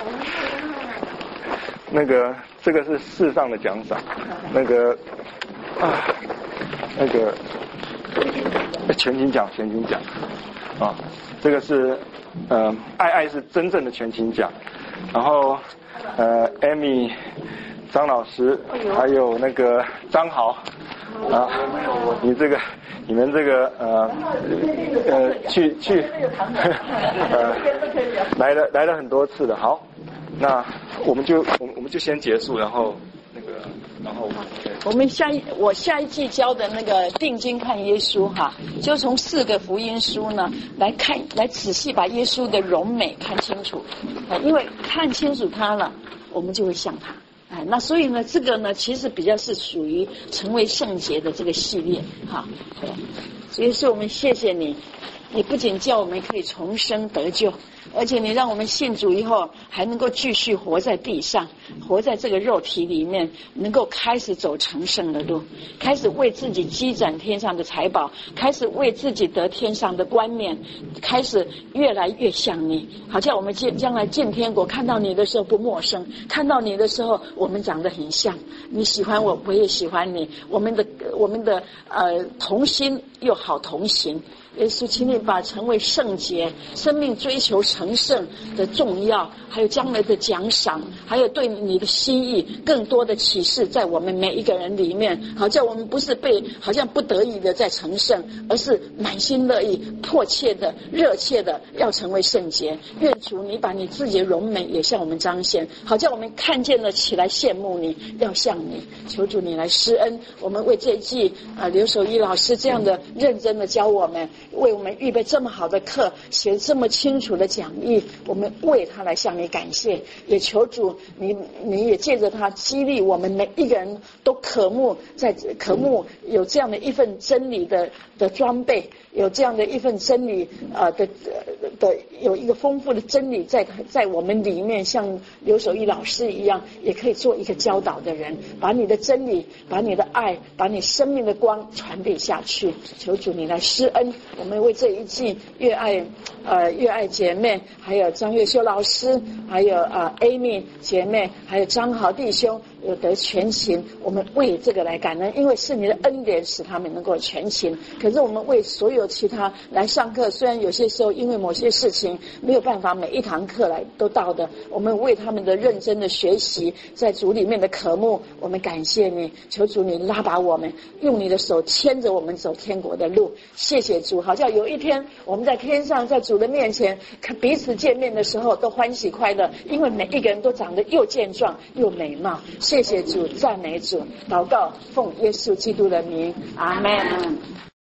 那个，这个是世上的奖赏，那个啊，那个全勤奖，全勤奖啊，这个是呃，爱爱是真正的全勤奖，然后呃，Amy 张老师还有那个张豪啊，你这个你们这个呃呃去去呃来了来了很多次的，好。那我们就我们我们就先结束，然后那个，然后我们下一我下一季教的那个定睛看耶稣哈，就从四个福音书呢来看，来仔细把耶稣的荣美看清楚，啊，因为看清楚他了，我们就会像他。哎，那所以呢，这个呢，其实比较是属于成为圣洁的这个系列哈。对，所以说我们谢谢你，你不仅叫我们可以重生得救。而且你让我们信主以后还能够继续活在地上，活在这个肉体里面，能够开始走成圣的路，开始为自己积攒天上的财宝，开始为自己得天上的冠冕，开始越来越像你，好像我们将将来进天国，看到你的时候不陌生，看到你的时候我们长得很像，你喜欢我，我也喜欢你，我们的我们的呃同心又好同行。耶稣，请你把成为圣洁、生命追求成圣的重要，还有将来的奖赏，还有对你的心意更多的启示在我们每一个人里面，好叫我们不是被好像不得已的在成圣，而是满心乐意、迫切的、热切的要成为圣洁。愿主你把你自己的荣美也向我们彰显，好叫我们看见了起来羡慕你，要像你。求主你来施恩，我们为这一季呃刘守一老师这样的认真的教我们。为我们预备这么好的课，写这么清楚的讲义，我们为他来向你感谢，也求主你你也借着他激励我们每一个人都渴慕在渴慕有这样的一份真理的的装备，有这样的一份真理呃的的有一个丰富的真理在在我们里面，像刘守一老师一样，也可以做一个教导的人，把你的真理，把你的爱，把你生命的光传递下去。求主你来施恩，我们为这一季越爱呃越爱姐妹，还有张月修老师，还有呃 Amy 姐妹，还有张豪弟兄， 有得全勤，我们为这个来感恩，因为是你的恩典使他们能够全勤。可是我们为所有其他来上课，虽然有些时候因为某些事情没有办法每一堂课来都到的，我们为他们的认真的学习，在主里面的渴慕，我们感谢你，求主你拉拔我们，用你的手牵着我们走天国的路。谢谢主，好像有一天我们在天上，在主的面前彼此见面的时候都欢喜快乐，因为每一个人都长得又健壮又美貌。谢谢主，赞美主，祷告奉耶稣基督的名，阿们。